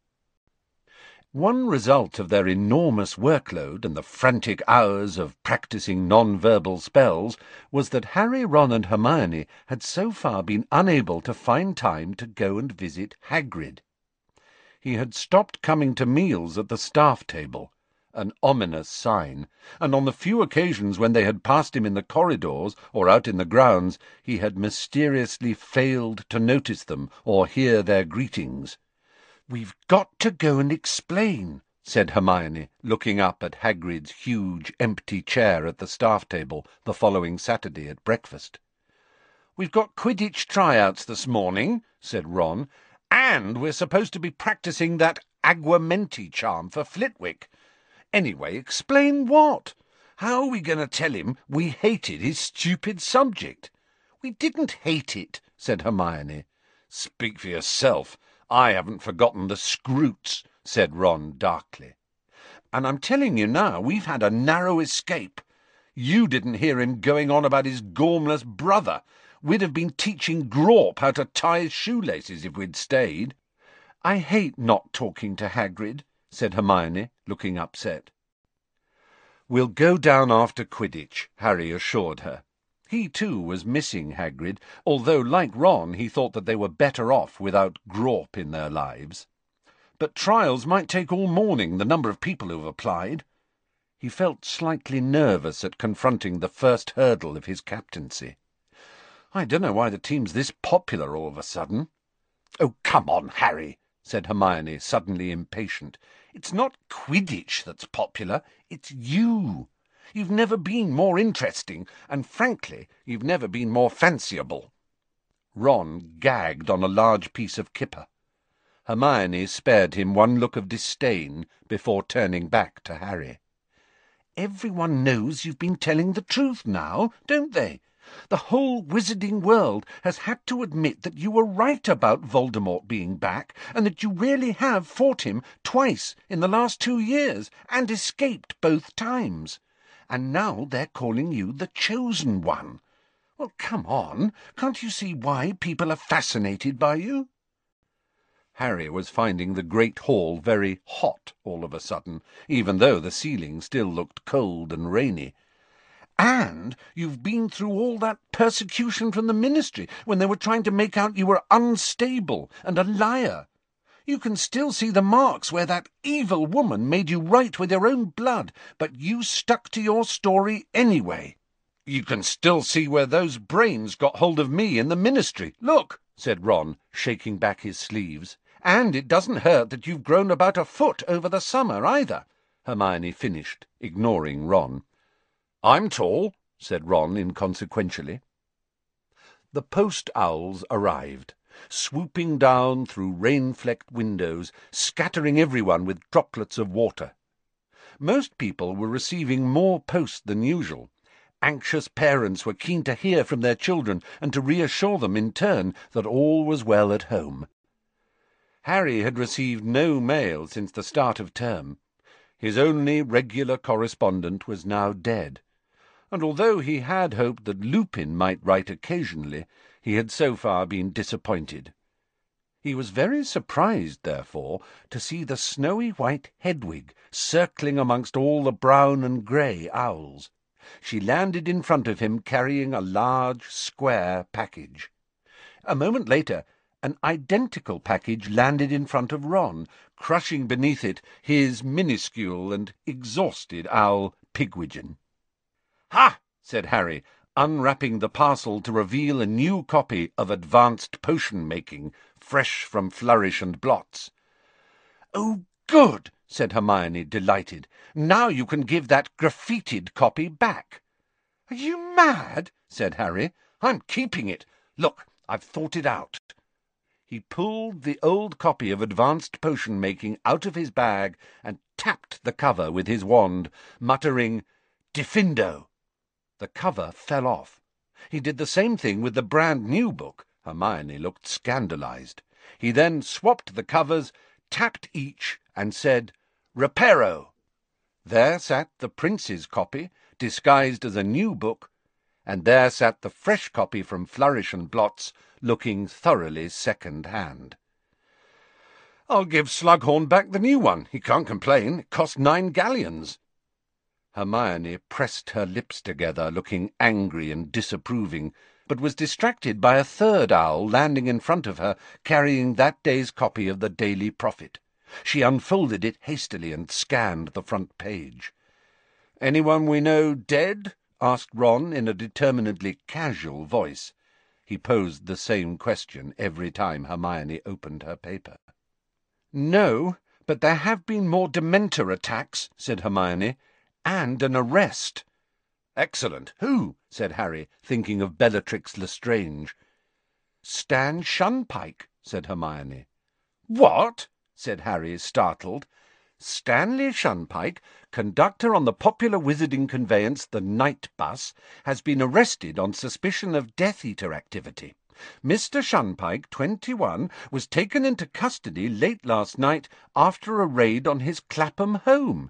One result of their enormous workload and the frantic hours of practicing non-verbal spells was that Harry, Ron and Hermione had so far been unable to find time to go and visit Hagrid. He had stopped coming to meals at the staff table, an ominous sign, and on the few occasions when they had passed him in the corridors or out in the grounds, he had mysteriously failed to notice them or hear their greetings. "We've got to go and explain," said Hermione, looking up at Hagrid's huge empty chair at the staff table the following Saturday at breakfast. "We've got Quidditch tryouts this morning," said Ron, "and we're supposed to be practising that Aguamenti charm for Flitwick. Anyway, explain what? How are we going to tell him we hated his stupid subject?" "We didn't hate it," said Hermione. "Speak for yourself. I haven't forgotten the Scroots," said Ron darkly. "And I'm telling you now, we've had a narrow escape. You didn't hear him going on about his gormless brother. We'd have been teaching Grawp how to tie his shoelaces if we'd stayed." "I hate not talking to Hagrid," said Hermione, looking upset. "We'll go down after Quidditch," Harry assured her. He, too, was missing Hagrid, although, like Ron, he thought that they were better off without Grawp in their lives. But trials might take all morning, the number of people who have applied. He felt slightly nervous at confronting the first hurdle of his captaincy. "I don't know why the team's this popular all of a sudden." "Oh, come on, Harry," said Hermione, suddenly impatient. "It's not Quidditch that's popular, it's you. You've never been more interesting, and frankly, you've never been more fanciable." Ron gagged on a large piece of kipper. Hermione spared him one look of disdain before turning back to Harry. "Everyone knows you've been telling the truth now, don't they? The whole wizarding world has had to admit that you were right about Voldemort being back, and that you really have fought him twice in the last 2 years, and escaped both times. And now they're calling you the Chosen One. Well, come on, can't you see why people are fascinated by you?" Harry was finding the great hall very hot all of a sudden, even though the ceiling still looked cold and rainy. "And you've been through all that persecution from the Ministry when they were trying to make out you were unstable and a liar. You can still see the marks where that evil woman made you write with your own blood, but you stuck to your story anyway. You can still see where those brains got hold of me in the Ministry. Look," said Ron, shaking back his sleeves. "And it doesn't hurt that you've grown about a foot over the summer, either," Hermione finished, ignoring Ron. "I'm tall," said Ron inconsequentially. The post owls arrived, swooping down through rain-flecked windows, scattering everyone with droplets of water. Most people were receiving more post than usual. Anxious parents were keen to hear from their children and to reassure them in turn that all was well at home. Harry had received no mail since the start of term. His only regular correspondent was now dead. and although he had hoped that Lupin might write occasionally, he had so far been disappointed. He was very surprised, therefore, to see the snowy white Hedwig circling amongst all the brown and grey owls. She landed in front of him carrying a large, square package. A moment later, an identical package landed in front of Ron, crushing beneath it his minuscule and exhausted owl, Pigwidgeon. "Ha!" said Harry, unwrapping the parcel to reveal a new copy of Advanced Potion-Making, fresh from Flourish and Blots. "Oh, good!" said Hermione, delighted. "Now you can give that graffitied copy back." "Are you mad?" said Harry. "I'm keeping it. Look, I've thought it out." He pulled the old copy of Advanced Potion-Making out of his bag and tapped the cover with his wand, muttering, "Diffindo." The cover fell off. He did the same thing with the brand-new book. Hermione looked scandalized. He then swapped the covers, tapped each, and said, "Reparo." There sat the Prince's copy, disguised as a new book, and there sat the fresh copy from Flourish and Blots, looking thoroughly second-hand. "I'll give Slughorn back the new one. He can't complain. It cost 9 galleons. Hermione pressed her lips together, looking angry and disapproving, but was distracted by a third owl landing in front of her, carrying that day's copy of the Daily Prophet. She unfolded it hastily and scanned the front page. "Anyone we know dead?" asked Ron in a determinedly casual voice. He posed the same question every time Hermione opened her paper. "No, but there have been more Dementor attacks," said Hermione, "and an arrest." "Excellent. Who?" said Harry, thinking of Bellatrix Lestrange. "Stan Shunpike," said Hermione. "What?" said Harry, startled. "Stanley Shunpike, conductor on the popular wizarding conveyance the Night Bus, has been arrested on suspicion of Death Eater activity. Mr. Shunpike, 21, was taken into custody late last night after a raid on his Clapham home."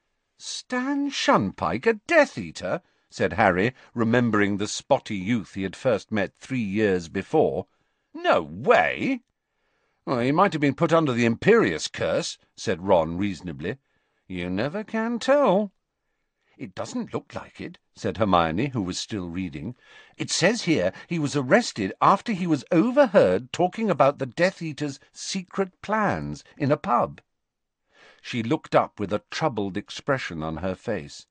"Stan Shunpike, a Death Eater?" said Harry, remembering the spotty youth he had first met 3 years before. "No way!" "Well, he might have been put under the Imperious curse," said Ron reasonably. "You never can tell." "It doesn't look like it," said Hermione, who was still reading. "It says here he was arrested after he was overheard talking about the Death Eater's secret plans in a pub." She looked up with a troubled expression on her face.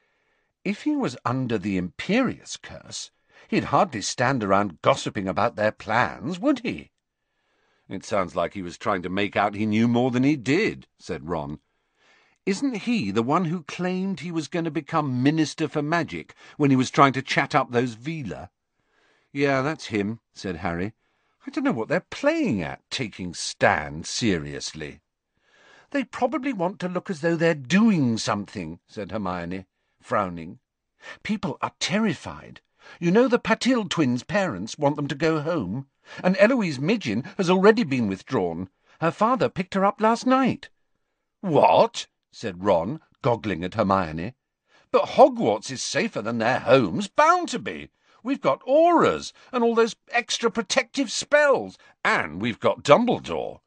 "If he was under the Imperious curse, he'd hardly stand around gossiping about their plans, would he?" "It sounds like he was trying to make out he knew more than he did," said Ron. "Isn't he the one who claimed he was going to become Minister for Magic when he was trying to chat up those Veela?" "Yeah, that's him," said Harry. "I don't know what they're playing at, taking Stan seriously." "They probably want to look as though they're doing something," said Hermione, frowning. "People are terrified. You know the Patil twins' parents want them to go home, and Eloise Midgin has already been withdrawn. Her father picked her up last night." "What?" said Ron, goggling at Hermione. "But Hogwarts is safer than their homes, bound to be. We've got auras and all those extra protective spells, and we've got Dumbledore."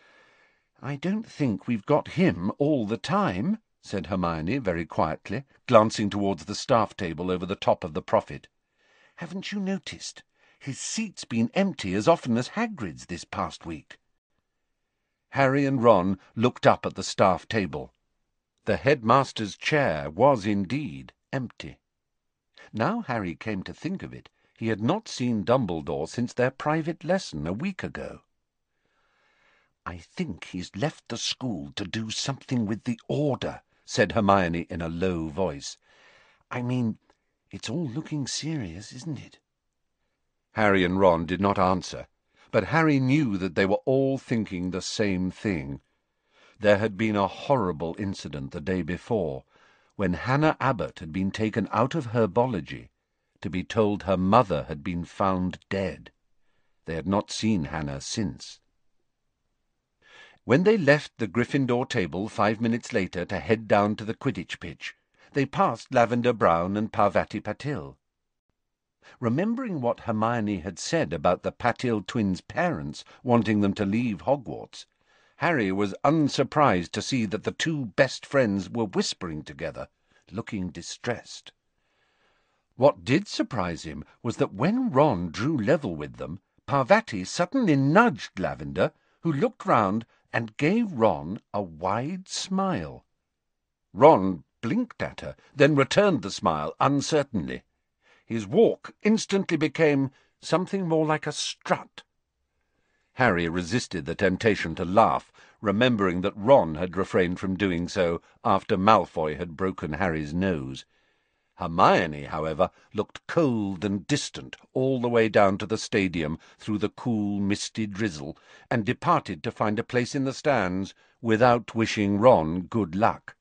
"I don't think we've got him all the time," said Hermione very quietly, glancing towards the staff table over the top of the Prophet. "Haven't you noticed? His seat's been empty as often as Hagrid's this past week." Harry and Ron looked up at the staff table. The headmaster's chair was indeed empty. Now Harry came to think of it, he had not seen Dumbledore since their private lesson a week ago. "I think he's left the school to do something with the Order," said Hermione in a low voice. "I mean, it's all looking serious, isn't it?" Harry and Ron did not answer, but Harry knew that they were all thinking the same thing. There had been a horrible incident the day before, when Hannah Abbott had been taken out of herbology to be told her mother had been found dead. They had not seen Hannah since. When they left the Gryffindor table 5 minutes later to head down to the Quidditch pitch, they passed Lavender Brown and Parvati Patil. Remembering what Hermione had said about the Patil twins' parents wanting them to leave Hogwarts, Harry was unsurprised to see that the two best friends were whispering together, looking distressed. What did surprise him was that when Ron drew level with them, Parvati suddenly nudged Lavender, who looked round and gave Ron a wide smile. Ron blinked at her, then returned the smile uncertainly. His walk instantly became something more like a strut. Harry resisted the temptation to laugh, remembering that Ron had refrained from doing so after Malfoy had broken Harry's nose. Hermione, however, looked cold and distant all the way down to the stadium through the cool, misty drizzle, and departed to find a place in the stands without wishing Ron good luck.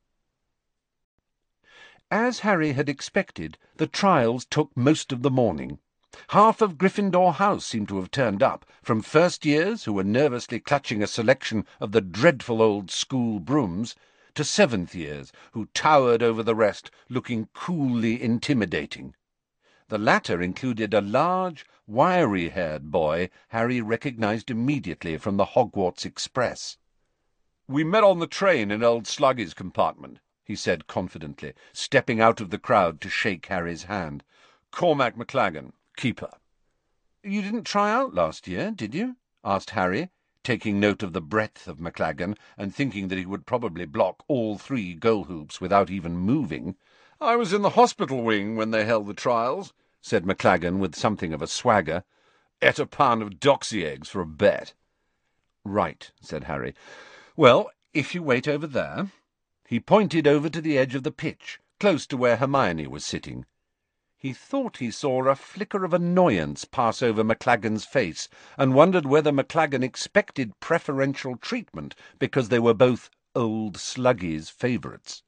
As Harry had expected, the trials took most of the morning. Half of Gryffindor House seemed to have turned up, from first-years, who were nervously clutching a selection of the dreadful old school brooms, to seventh-years, who towered over the rest, looking coolly intimidating. The latter included a large, wiry-haired boy Harry recognized immediately from the Hogwarts Express. "We met on the train in old Sluggy's compartment," he said confidently, stepping out of the crowd to shake Harry's hand. "Cormac McLaggen, keeper." "You didn't try out last year, did you?" asked Harry, taking note of the breadth of McLaggen, and thinking that he would probably block all 3 goal hoops without even moving. "I was in the hospital wing when they held the trials," said McLaggen with something of a swagger. "Ate a pound of doxy eggs for a bet." "Right," said Harry. "Well, if you wait over there." He pointed over to the edge of the pitch, close to where Hermione was sitting. He thought he saw a flicker of annoyance pass over McLaggen's face, and wondered whether McLaggen expected preferential treatment because they were both old Sluggy's favourites.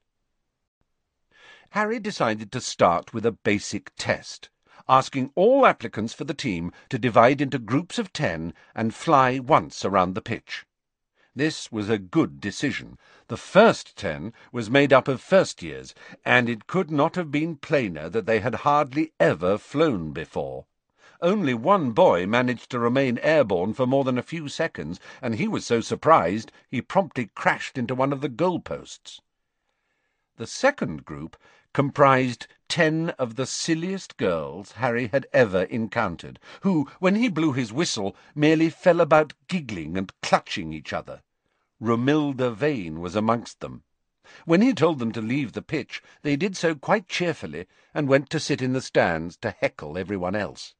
Harry decided to start with a basic test, asking all applicants for the team to divide into groups of 10 and fly once around the pitch. This was a good decision. The first 10 was made up of first-years, and it could not have been plainer that they had hardly ever flown before. Only one boy managed to remain airborne for more than a few seconds, and he was so surprised he promptly crashed into one of the goalposts. The second group comprised 10 of the silliest girls Harry had ever encountered, who, when he blew his whistle, merely fell about giggling and clutching each other. Romilda Vane was amongst them. When he told them to leave the pitch, they did so quite cheerfully, and went to sit in the stands to heckle everyone else.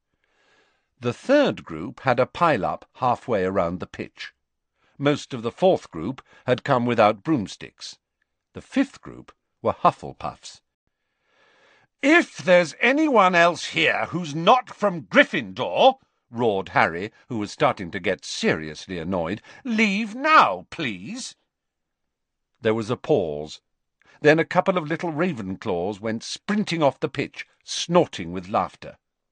The third group had a pile-up halfway around the pitch. Most of the fourth group had come without broomsticks. The fifth group were Hufflepuffs. "If there's anyone else here who's not from Gryffindor," roared Harry, who was starting to get seriously annoyed, "leave now, please." There was a pause. Then a couple of little Ravenclaws went sprinting off the pitch, snorting with laughter.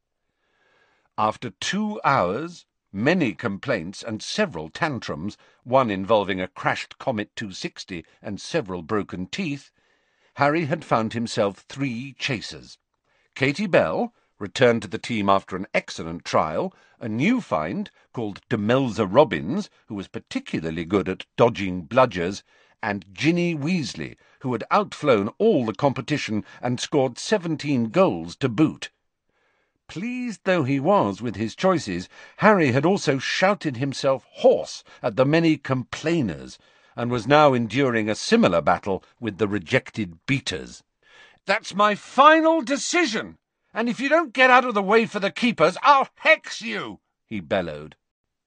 After 2 hours, many complaints and several tantrums, one involving a crashed Comet 260 and several broken teeth, Harry had found himself 3 chasers. Katie Bell, returned to the team after an excellent trial, a new find called Demelza Robbins, who was particularly good at dodging bludgers, and Ginny Weasley, who had outflown all the competition and scored 17 goals to boot. Pleased though he was with his choices, Harry had also shouted himself hoarse at the many complainers, and was now enduring a similar battle with the rejected beaters. "That's my final decision, and if you don't get out of the way for the keepers, I'll hex you," he bellowed.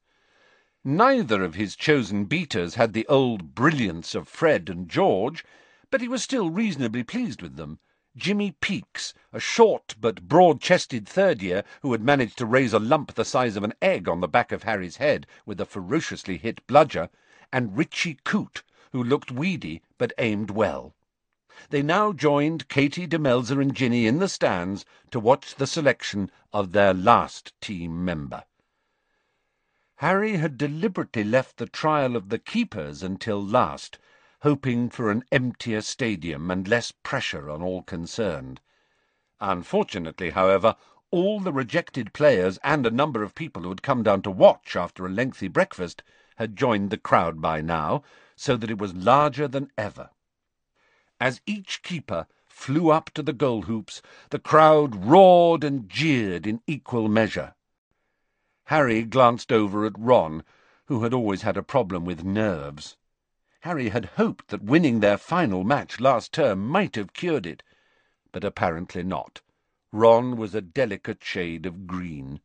Neither of his chosen beaters had the old brilliance of Fred and George, but he was still reasonably pleased with them. Jimmy Peakes, a short but broad-chested third-year who had managed to raise a lump the size of an egg on the back of Harry's head with a ferociously hit bludger, and Richie Coote, who looked weedy but aimed well. They now joined Katie, Demelza and Ginny in the stands to watch the selection of their last team member. Harry had deliberately left the trial of the keepers until last, hoping for an emptier stadium and less pressure on all concerned. Unfortunately, however, all the rejected players and a number of people who had come down to watch after a lengthy breakfast had joined the crowd by now, so that it was larger than ever. As each keeper flew up to the goal hoops, the crowd roared and jeered in equal measure. Harry glanced over at Ron, who had always had a problem with nerves. Harry had hoped that winning their final match last term might have cured it, but apparently not. Ron was a delicate shade of green.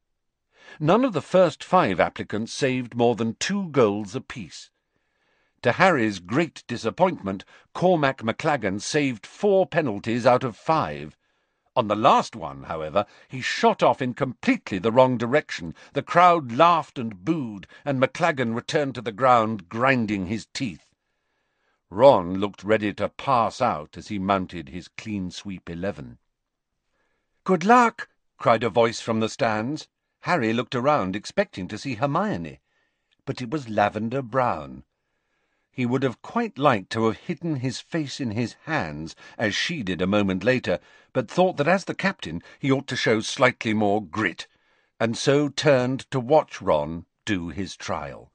None of the first 5 applicants saved more than 2 goals apiece. To Harry's great disappointment, Cormac McLagan saved 4 penalties out of 5. On the last one, however, he shot off in completely the wrong direction. The crowd laughed and booed, and McLagan returned to the ground, grinding his teeth. Ron looked ready to pass out as he mounted his clean-sweep 11. "Good luck!" cried a voice from the stands. Harry looked around, expecting to see Hermione, but it was Lavender Brown. He would have quite liked to have hidden his face in his hands, as she did a moment later, but thought that as the captain he ought to show slightly more grit, and so turned to watch Ron do his trial.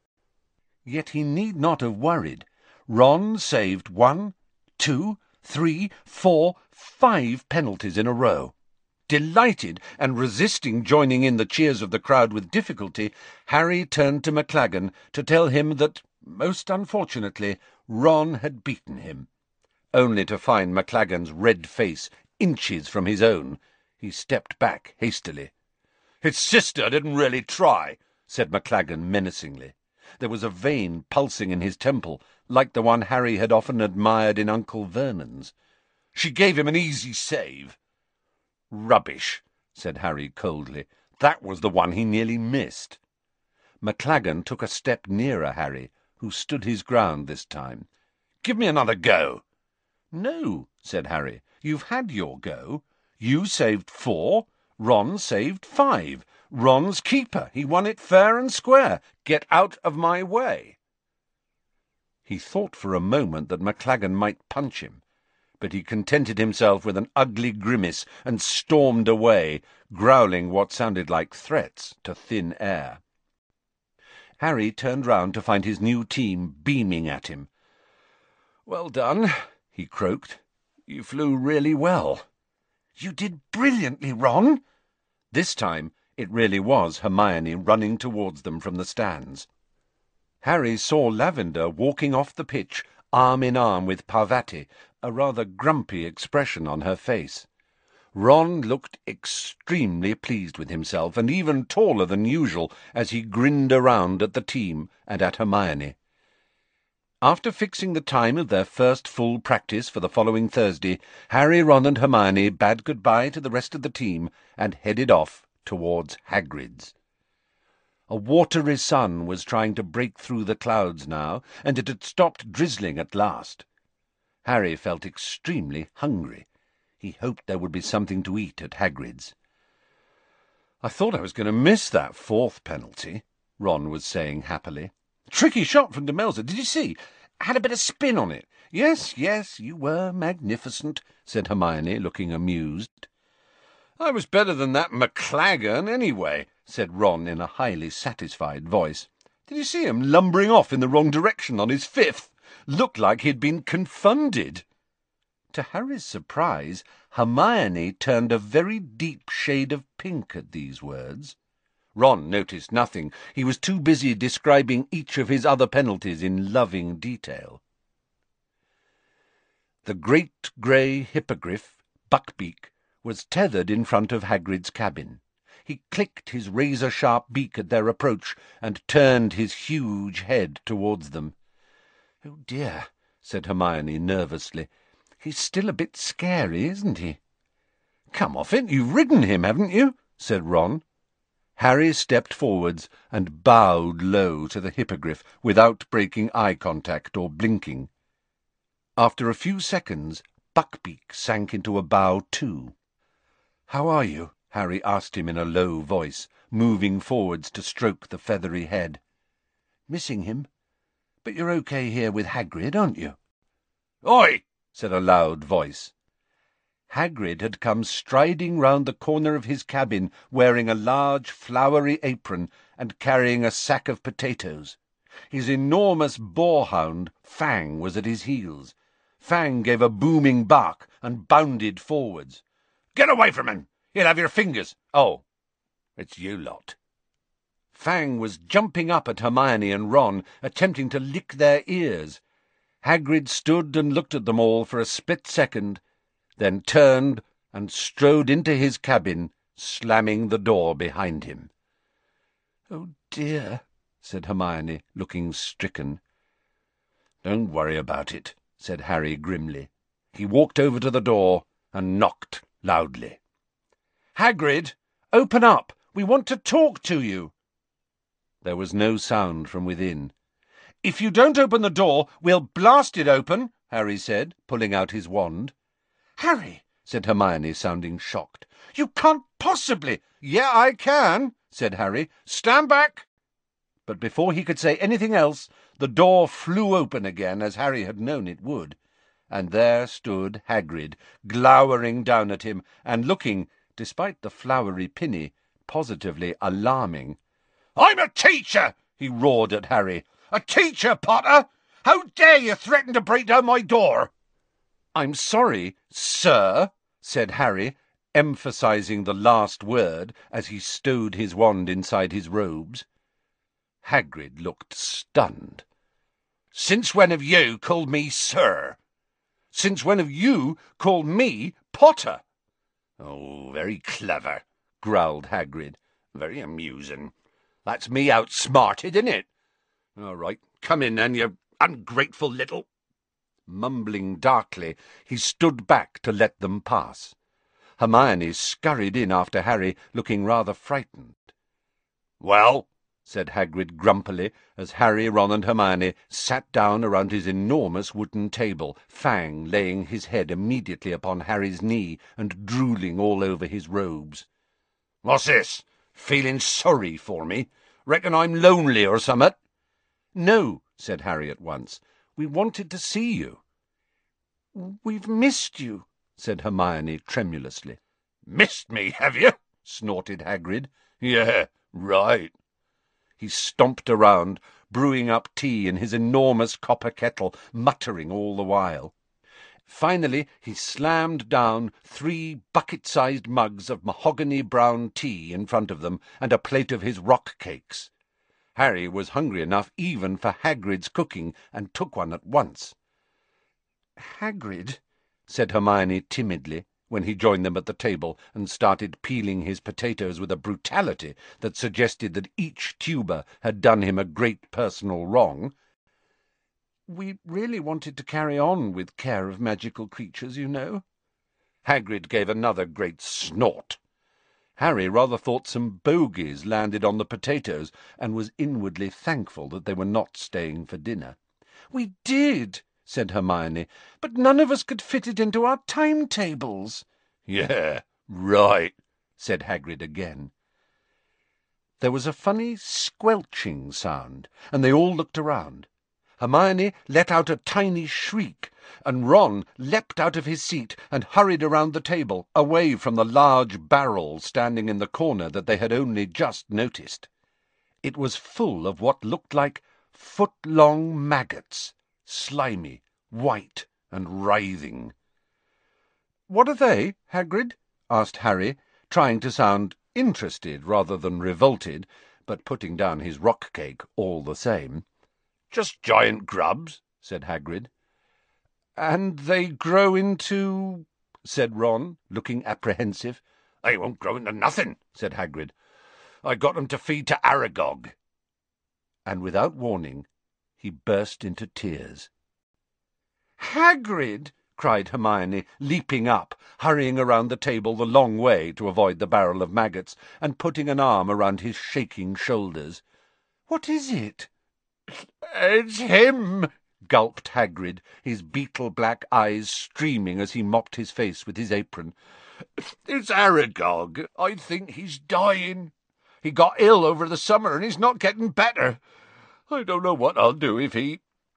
Yet he need not have worried. Ron saved 1, 2, 3, 4, 5 penalties in a row. Delighted, and resisting joining in the cheers of the crowd with difficulty, Harry turned to McLagan to tell him that, most unfortunately, Ron had beaten him, only to find McLagan's red face inches from his own. He stepped back hastily. "His sister didn't really try," said McLagan menacingly. There was a vein pulsing in his temple, like the one Harry had often admired in Uncle Vernon's. "She gave him an easy save." "Rubbish," said Harry coldly. "That was the one he nearly missed." McLagan took a step nearer Harry, who stood his ground this time. "Give me another go." "No," said Harry. "You've had your go. You saved 4, Ron saved 5. Ron's keeper. He won it fair and square. Get out of my way." He thought for a moment that McLagan might punch him, but he contented himself with an ugly grimace and stormed away, growling what sounded like threats to thin air. Harry turned round to find his new team beaming at him. "Well done," he croaked. "You flew really well." "You did brilliantly, Ron." This time it really was Hermione running towards them from the stands. Harry saw Lavender walking off the pitch, arm in arm with Parvati, a rather grumpy expression on her face. Ron looked extremely pleased with himself, and even taller than usual, as he grinned around at the team and at Hermione. After fixing the time of their first full practice for the following Thursday, Harry, Ron and Hermione bade goodbye to the rest of the team and headed off towards Hagrid's. A watery sun was trying to break through the clouds now, and it had stopped drizzling at last. Harry felt extremely hungry. He hoped there would be something to eat at Hagrid's. "I thought I was going to miss that 4th penalty," Ron was saying happily. "Tricky shot from Demelza, did you see? Had a bit of spin on it." Yes, you were magnificent," said Hermione, looking amused. "I was better than that McLagan, anyway," said Ron in a highly satisfied voice. "Did you see him lumbering off in the wrong direction on his 5th? Looked like he'd been confounded." To Harry's surprise, Hermione turned a very deep shade of pink at these words. Ron noticed nothing. He was too busy describing each of his other penalties in loving detail. The great grey hippogriff, Buckbeak, was tethered in front of Hagrid's cabin. He clicked his razor-sharp beak at their approach and turned his huge head towards them. "Oh dear," said Hermione nervously. "He's still a bit scary, isn't he?" "Come off it, you've ridden him, haven't you?" said Ron. Harry stepped forwards and bowed low to the hippogriff without breaking eye contact or blinking. After a few seconds, Buckbeak sank into a bow too. "How are you?" Harry asked him in a low voice, moving forwards to stroke the feathery head. "Missing him, But you're okay here with Hagrid, aren't you?" "Oi!" said a loud voice. Hagrid had come striding round the corner of his cabin, wearing a large flowery apron and carrying a sack of potatoes. His enormous boarhound, Fang, was at his heels. Fang gave a booming bark and bounded forwards. "Get away from him! He'll have your fingers. Oh, it's you lot." Fang was jumping up at Hermione and Ron, attempting to lick their ears. Hagrid stood and looked at them all for a split second, then turned and strode into his cabin, slamming the door behind him. "Oh, dear," said Hermione, looking stricken. "Don't worry about it," said Harry grimly. He walked over to the door and knocked loudly. "Hagrid, open up! We want to talk to you." There was no sound from within. "If you don't open the door, we'll blast it open," Harry said, pulling out his wand. "Harry," said Hermione, sounding shocked. "You can't possibly—" "Yeah, I can," said Harry. "Stand back." But before he could say anything else, the door flew open again, as Harry had known it would, and there stood Hagrid, glowering down at him, and looking, despite the flowery pinny, positively alarming. "I'm a teacher!" he roared at Harry. "A teacher, Potter! How dare you threaten to break down my door?" "I'm sorry, sir," said Harry, emphasizing the last word as he stowed his wand inside his robes. Hagrid looked stunned. "Since when have you called me sir?" "Since when have you called me Potter?" "Oh, very clever," growled Hagrid. "Very amusing. That's me outsmarted, isn't it? All right, come in then, you ungrateful little—" Mumbling darkly, he stood back to let them pass. Hermione scurried in after Harry, looking rather frightened. "Well?" said Hagrid grumpily, as Harry, Ron, and Hermione sat down around his enormous wooden table, Fang laying his head immediately upon Harry's knee and drooling all over his robes. "What's this? Feeling sorry for me? Reckon I'm lonely or summat?" "No," said Harry at once. "We wanted to see you." "We've missed you," said Hermione tremulously. "Missed me, have you?" snorted Hagrid. "Yeah, right." He stomped around, brewing up tea in his enormous copper kettle, muttering all the while. Finally he slammed down 3 bucket-sized mugs of mahogany-brown tea in front of them and a plate of his rock cakes. Harry was hungry enough even for Hagrid's cooking, and took one at once. "Hagrid," said Hermione timidly, when he joined them at the table and started peeling his potatoes with a brutality that suggested that each tuber had done him a great personal wrong. "We really wanted to carry on with Care of Magical Creatures, you know." Hagrid gave another great snort. Harry rather thought some bogies landed on the potatoes, and was inwardly thankful that they were not staying for dinner. "We did," said Hermione, "but none of us could fit it into our timetables." "Yeah, right," said Hagrid again. There was a funny squelching sound, and they all looked around. Hermione let out a tiny shriek, and Ron leapt out of his seat and hurried around the table, away from the large barrel standing in the corner that they had only just noticed. It was full of what looked like foot-long maggots, slimy, white, and writhing. "What are they, Hagrid?" asked Harry, trying to sound interested rather than revolted, but putting down his rock cake all the same. "Just giant grubs," said Hagrid. "And they grow into—" said Ron, looking apprehensive. "They won't grow into nothing," said Hagrid. "I got them to feed to Aragog." And without warning, he burst into tears. "Hagrid!" cried Hermione, leaping up, hurrying around the table the long way to avoid the barrel of maggots, and putting an arm around his shaking shoulders. "What is it?" "It's him!" gulped Hagrid, his beetle-black eyes streaming as he mopped his face with his apron. "It's Aragog. I think he's dying. He got ill over the summer, and he's not getting better. I don't know what I'll do if he—"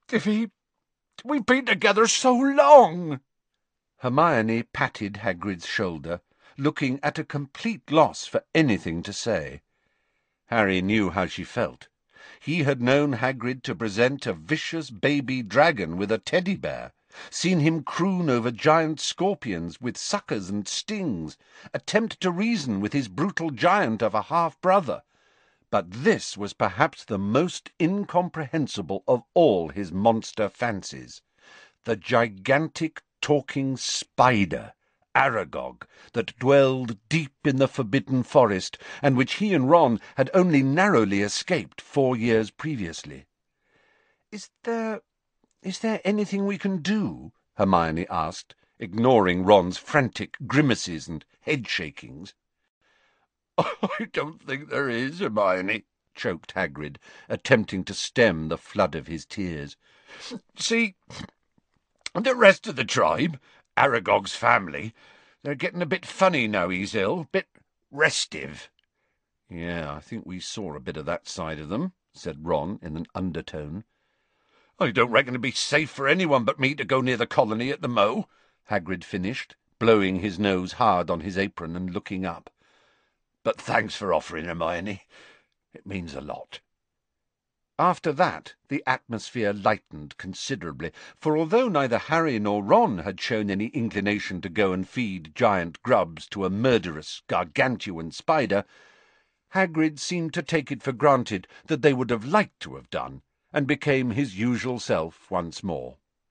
Diffie, we've been together so long." Hermione patted Hagrid's shoulder, looking at a complete loss for anything to say. Harry knew how she felt. He had known Hagrid to present a vicious baby dragon with a teddy bear, seen him croon over giant scorpions with suckers and stings, attempt to reason with his brutal giant of a half-brother. But this was perhaps the most incomprehensible of all his monster fancies, the gigantic talking spider, Aragog, that dwelled deep in the Forbidden Forest, and which he and Ron had only narrowly escaped 4 years previously. "Is there anything we can do?" Hermione asked, ignoring Ron's frantic grimaces and head-shakings. "I don't think there is, Hermione," choked Hagrid, attempting to stem the flood of his tears. "See, the rest of the tribe, Aragog's family, they're getting a bit funny now he's ill, bit restive." "Yeah, I think we saw a bit of that side of them," said Ron in an undertone. "I don't reckon it'd be safe for anyone but me to go near the colony at the Mow," Hagrid finished, blowing his nose hard on his apron and looking up. "But thanks for offering, Hermione. It means a lot." After that, the atmosphere lightened considerably, for although neither Harry nor Ron had shown any inclination to go and feed giant grubs to a murderous, gargantuan spider, Hagrid seemed to take it for granted that they would have liked to have done, and became his usual self once more.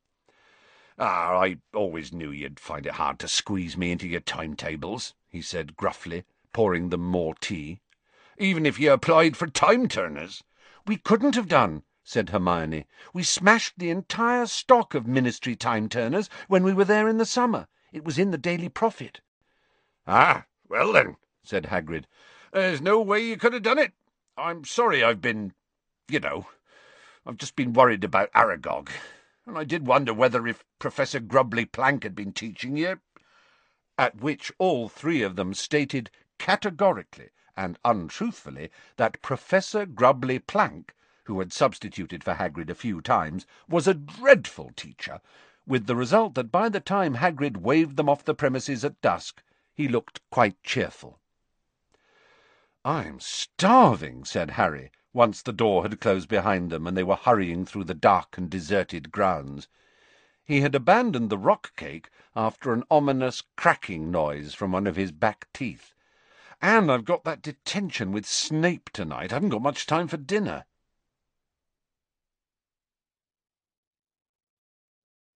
"I always knew you'd find it hard to squeeze me into your timetables," he said gruffly, pouring them more tea. "Even if you applied for time-turners." "We couldn't have done," said Hermione. "We smashed the entire stock of Ministry time-turners when we were there in the summer. It was in the Daily Prophet." "Ah, well then," said Hagrid, "there's no way you could have done it. I'm sorry I've been, I've just been worried about Aragog, and I did wonder whether if Professor Grubbly Plank had been teaching you—" At which all three of them stated categorically and untruthfully that Professor Grubbly Plank, who had substituted for Hagrid a few times, was a dreadful teacher, with the result that by the time Hagrid waved them off the premises at dusk, he looked quite cheerful. "I'm starving," said Harry, once the door had closed behind them and they were hurrying through the dark and deserted grounds. He had abandoned the rock cake after an ominous cracking noise from one of his back teeth. "And I've got that detention with Snape tonight. I haven't got much time for dinner."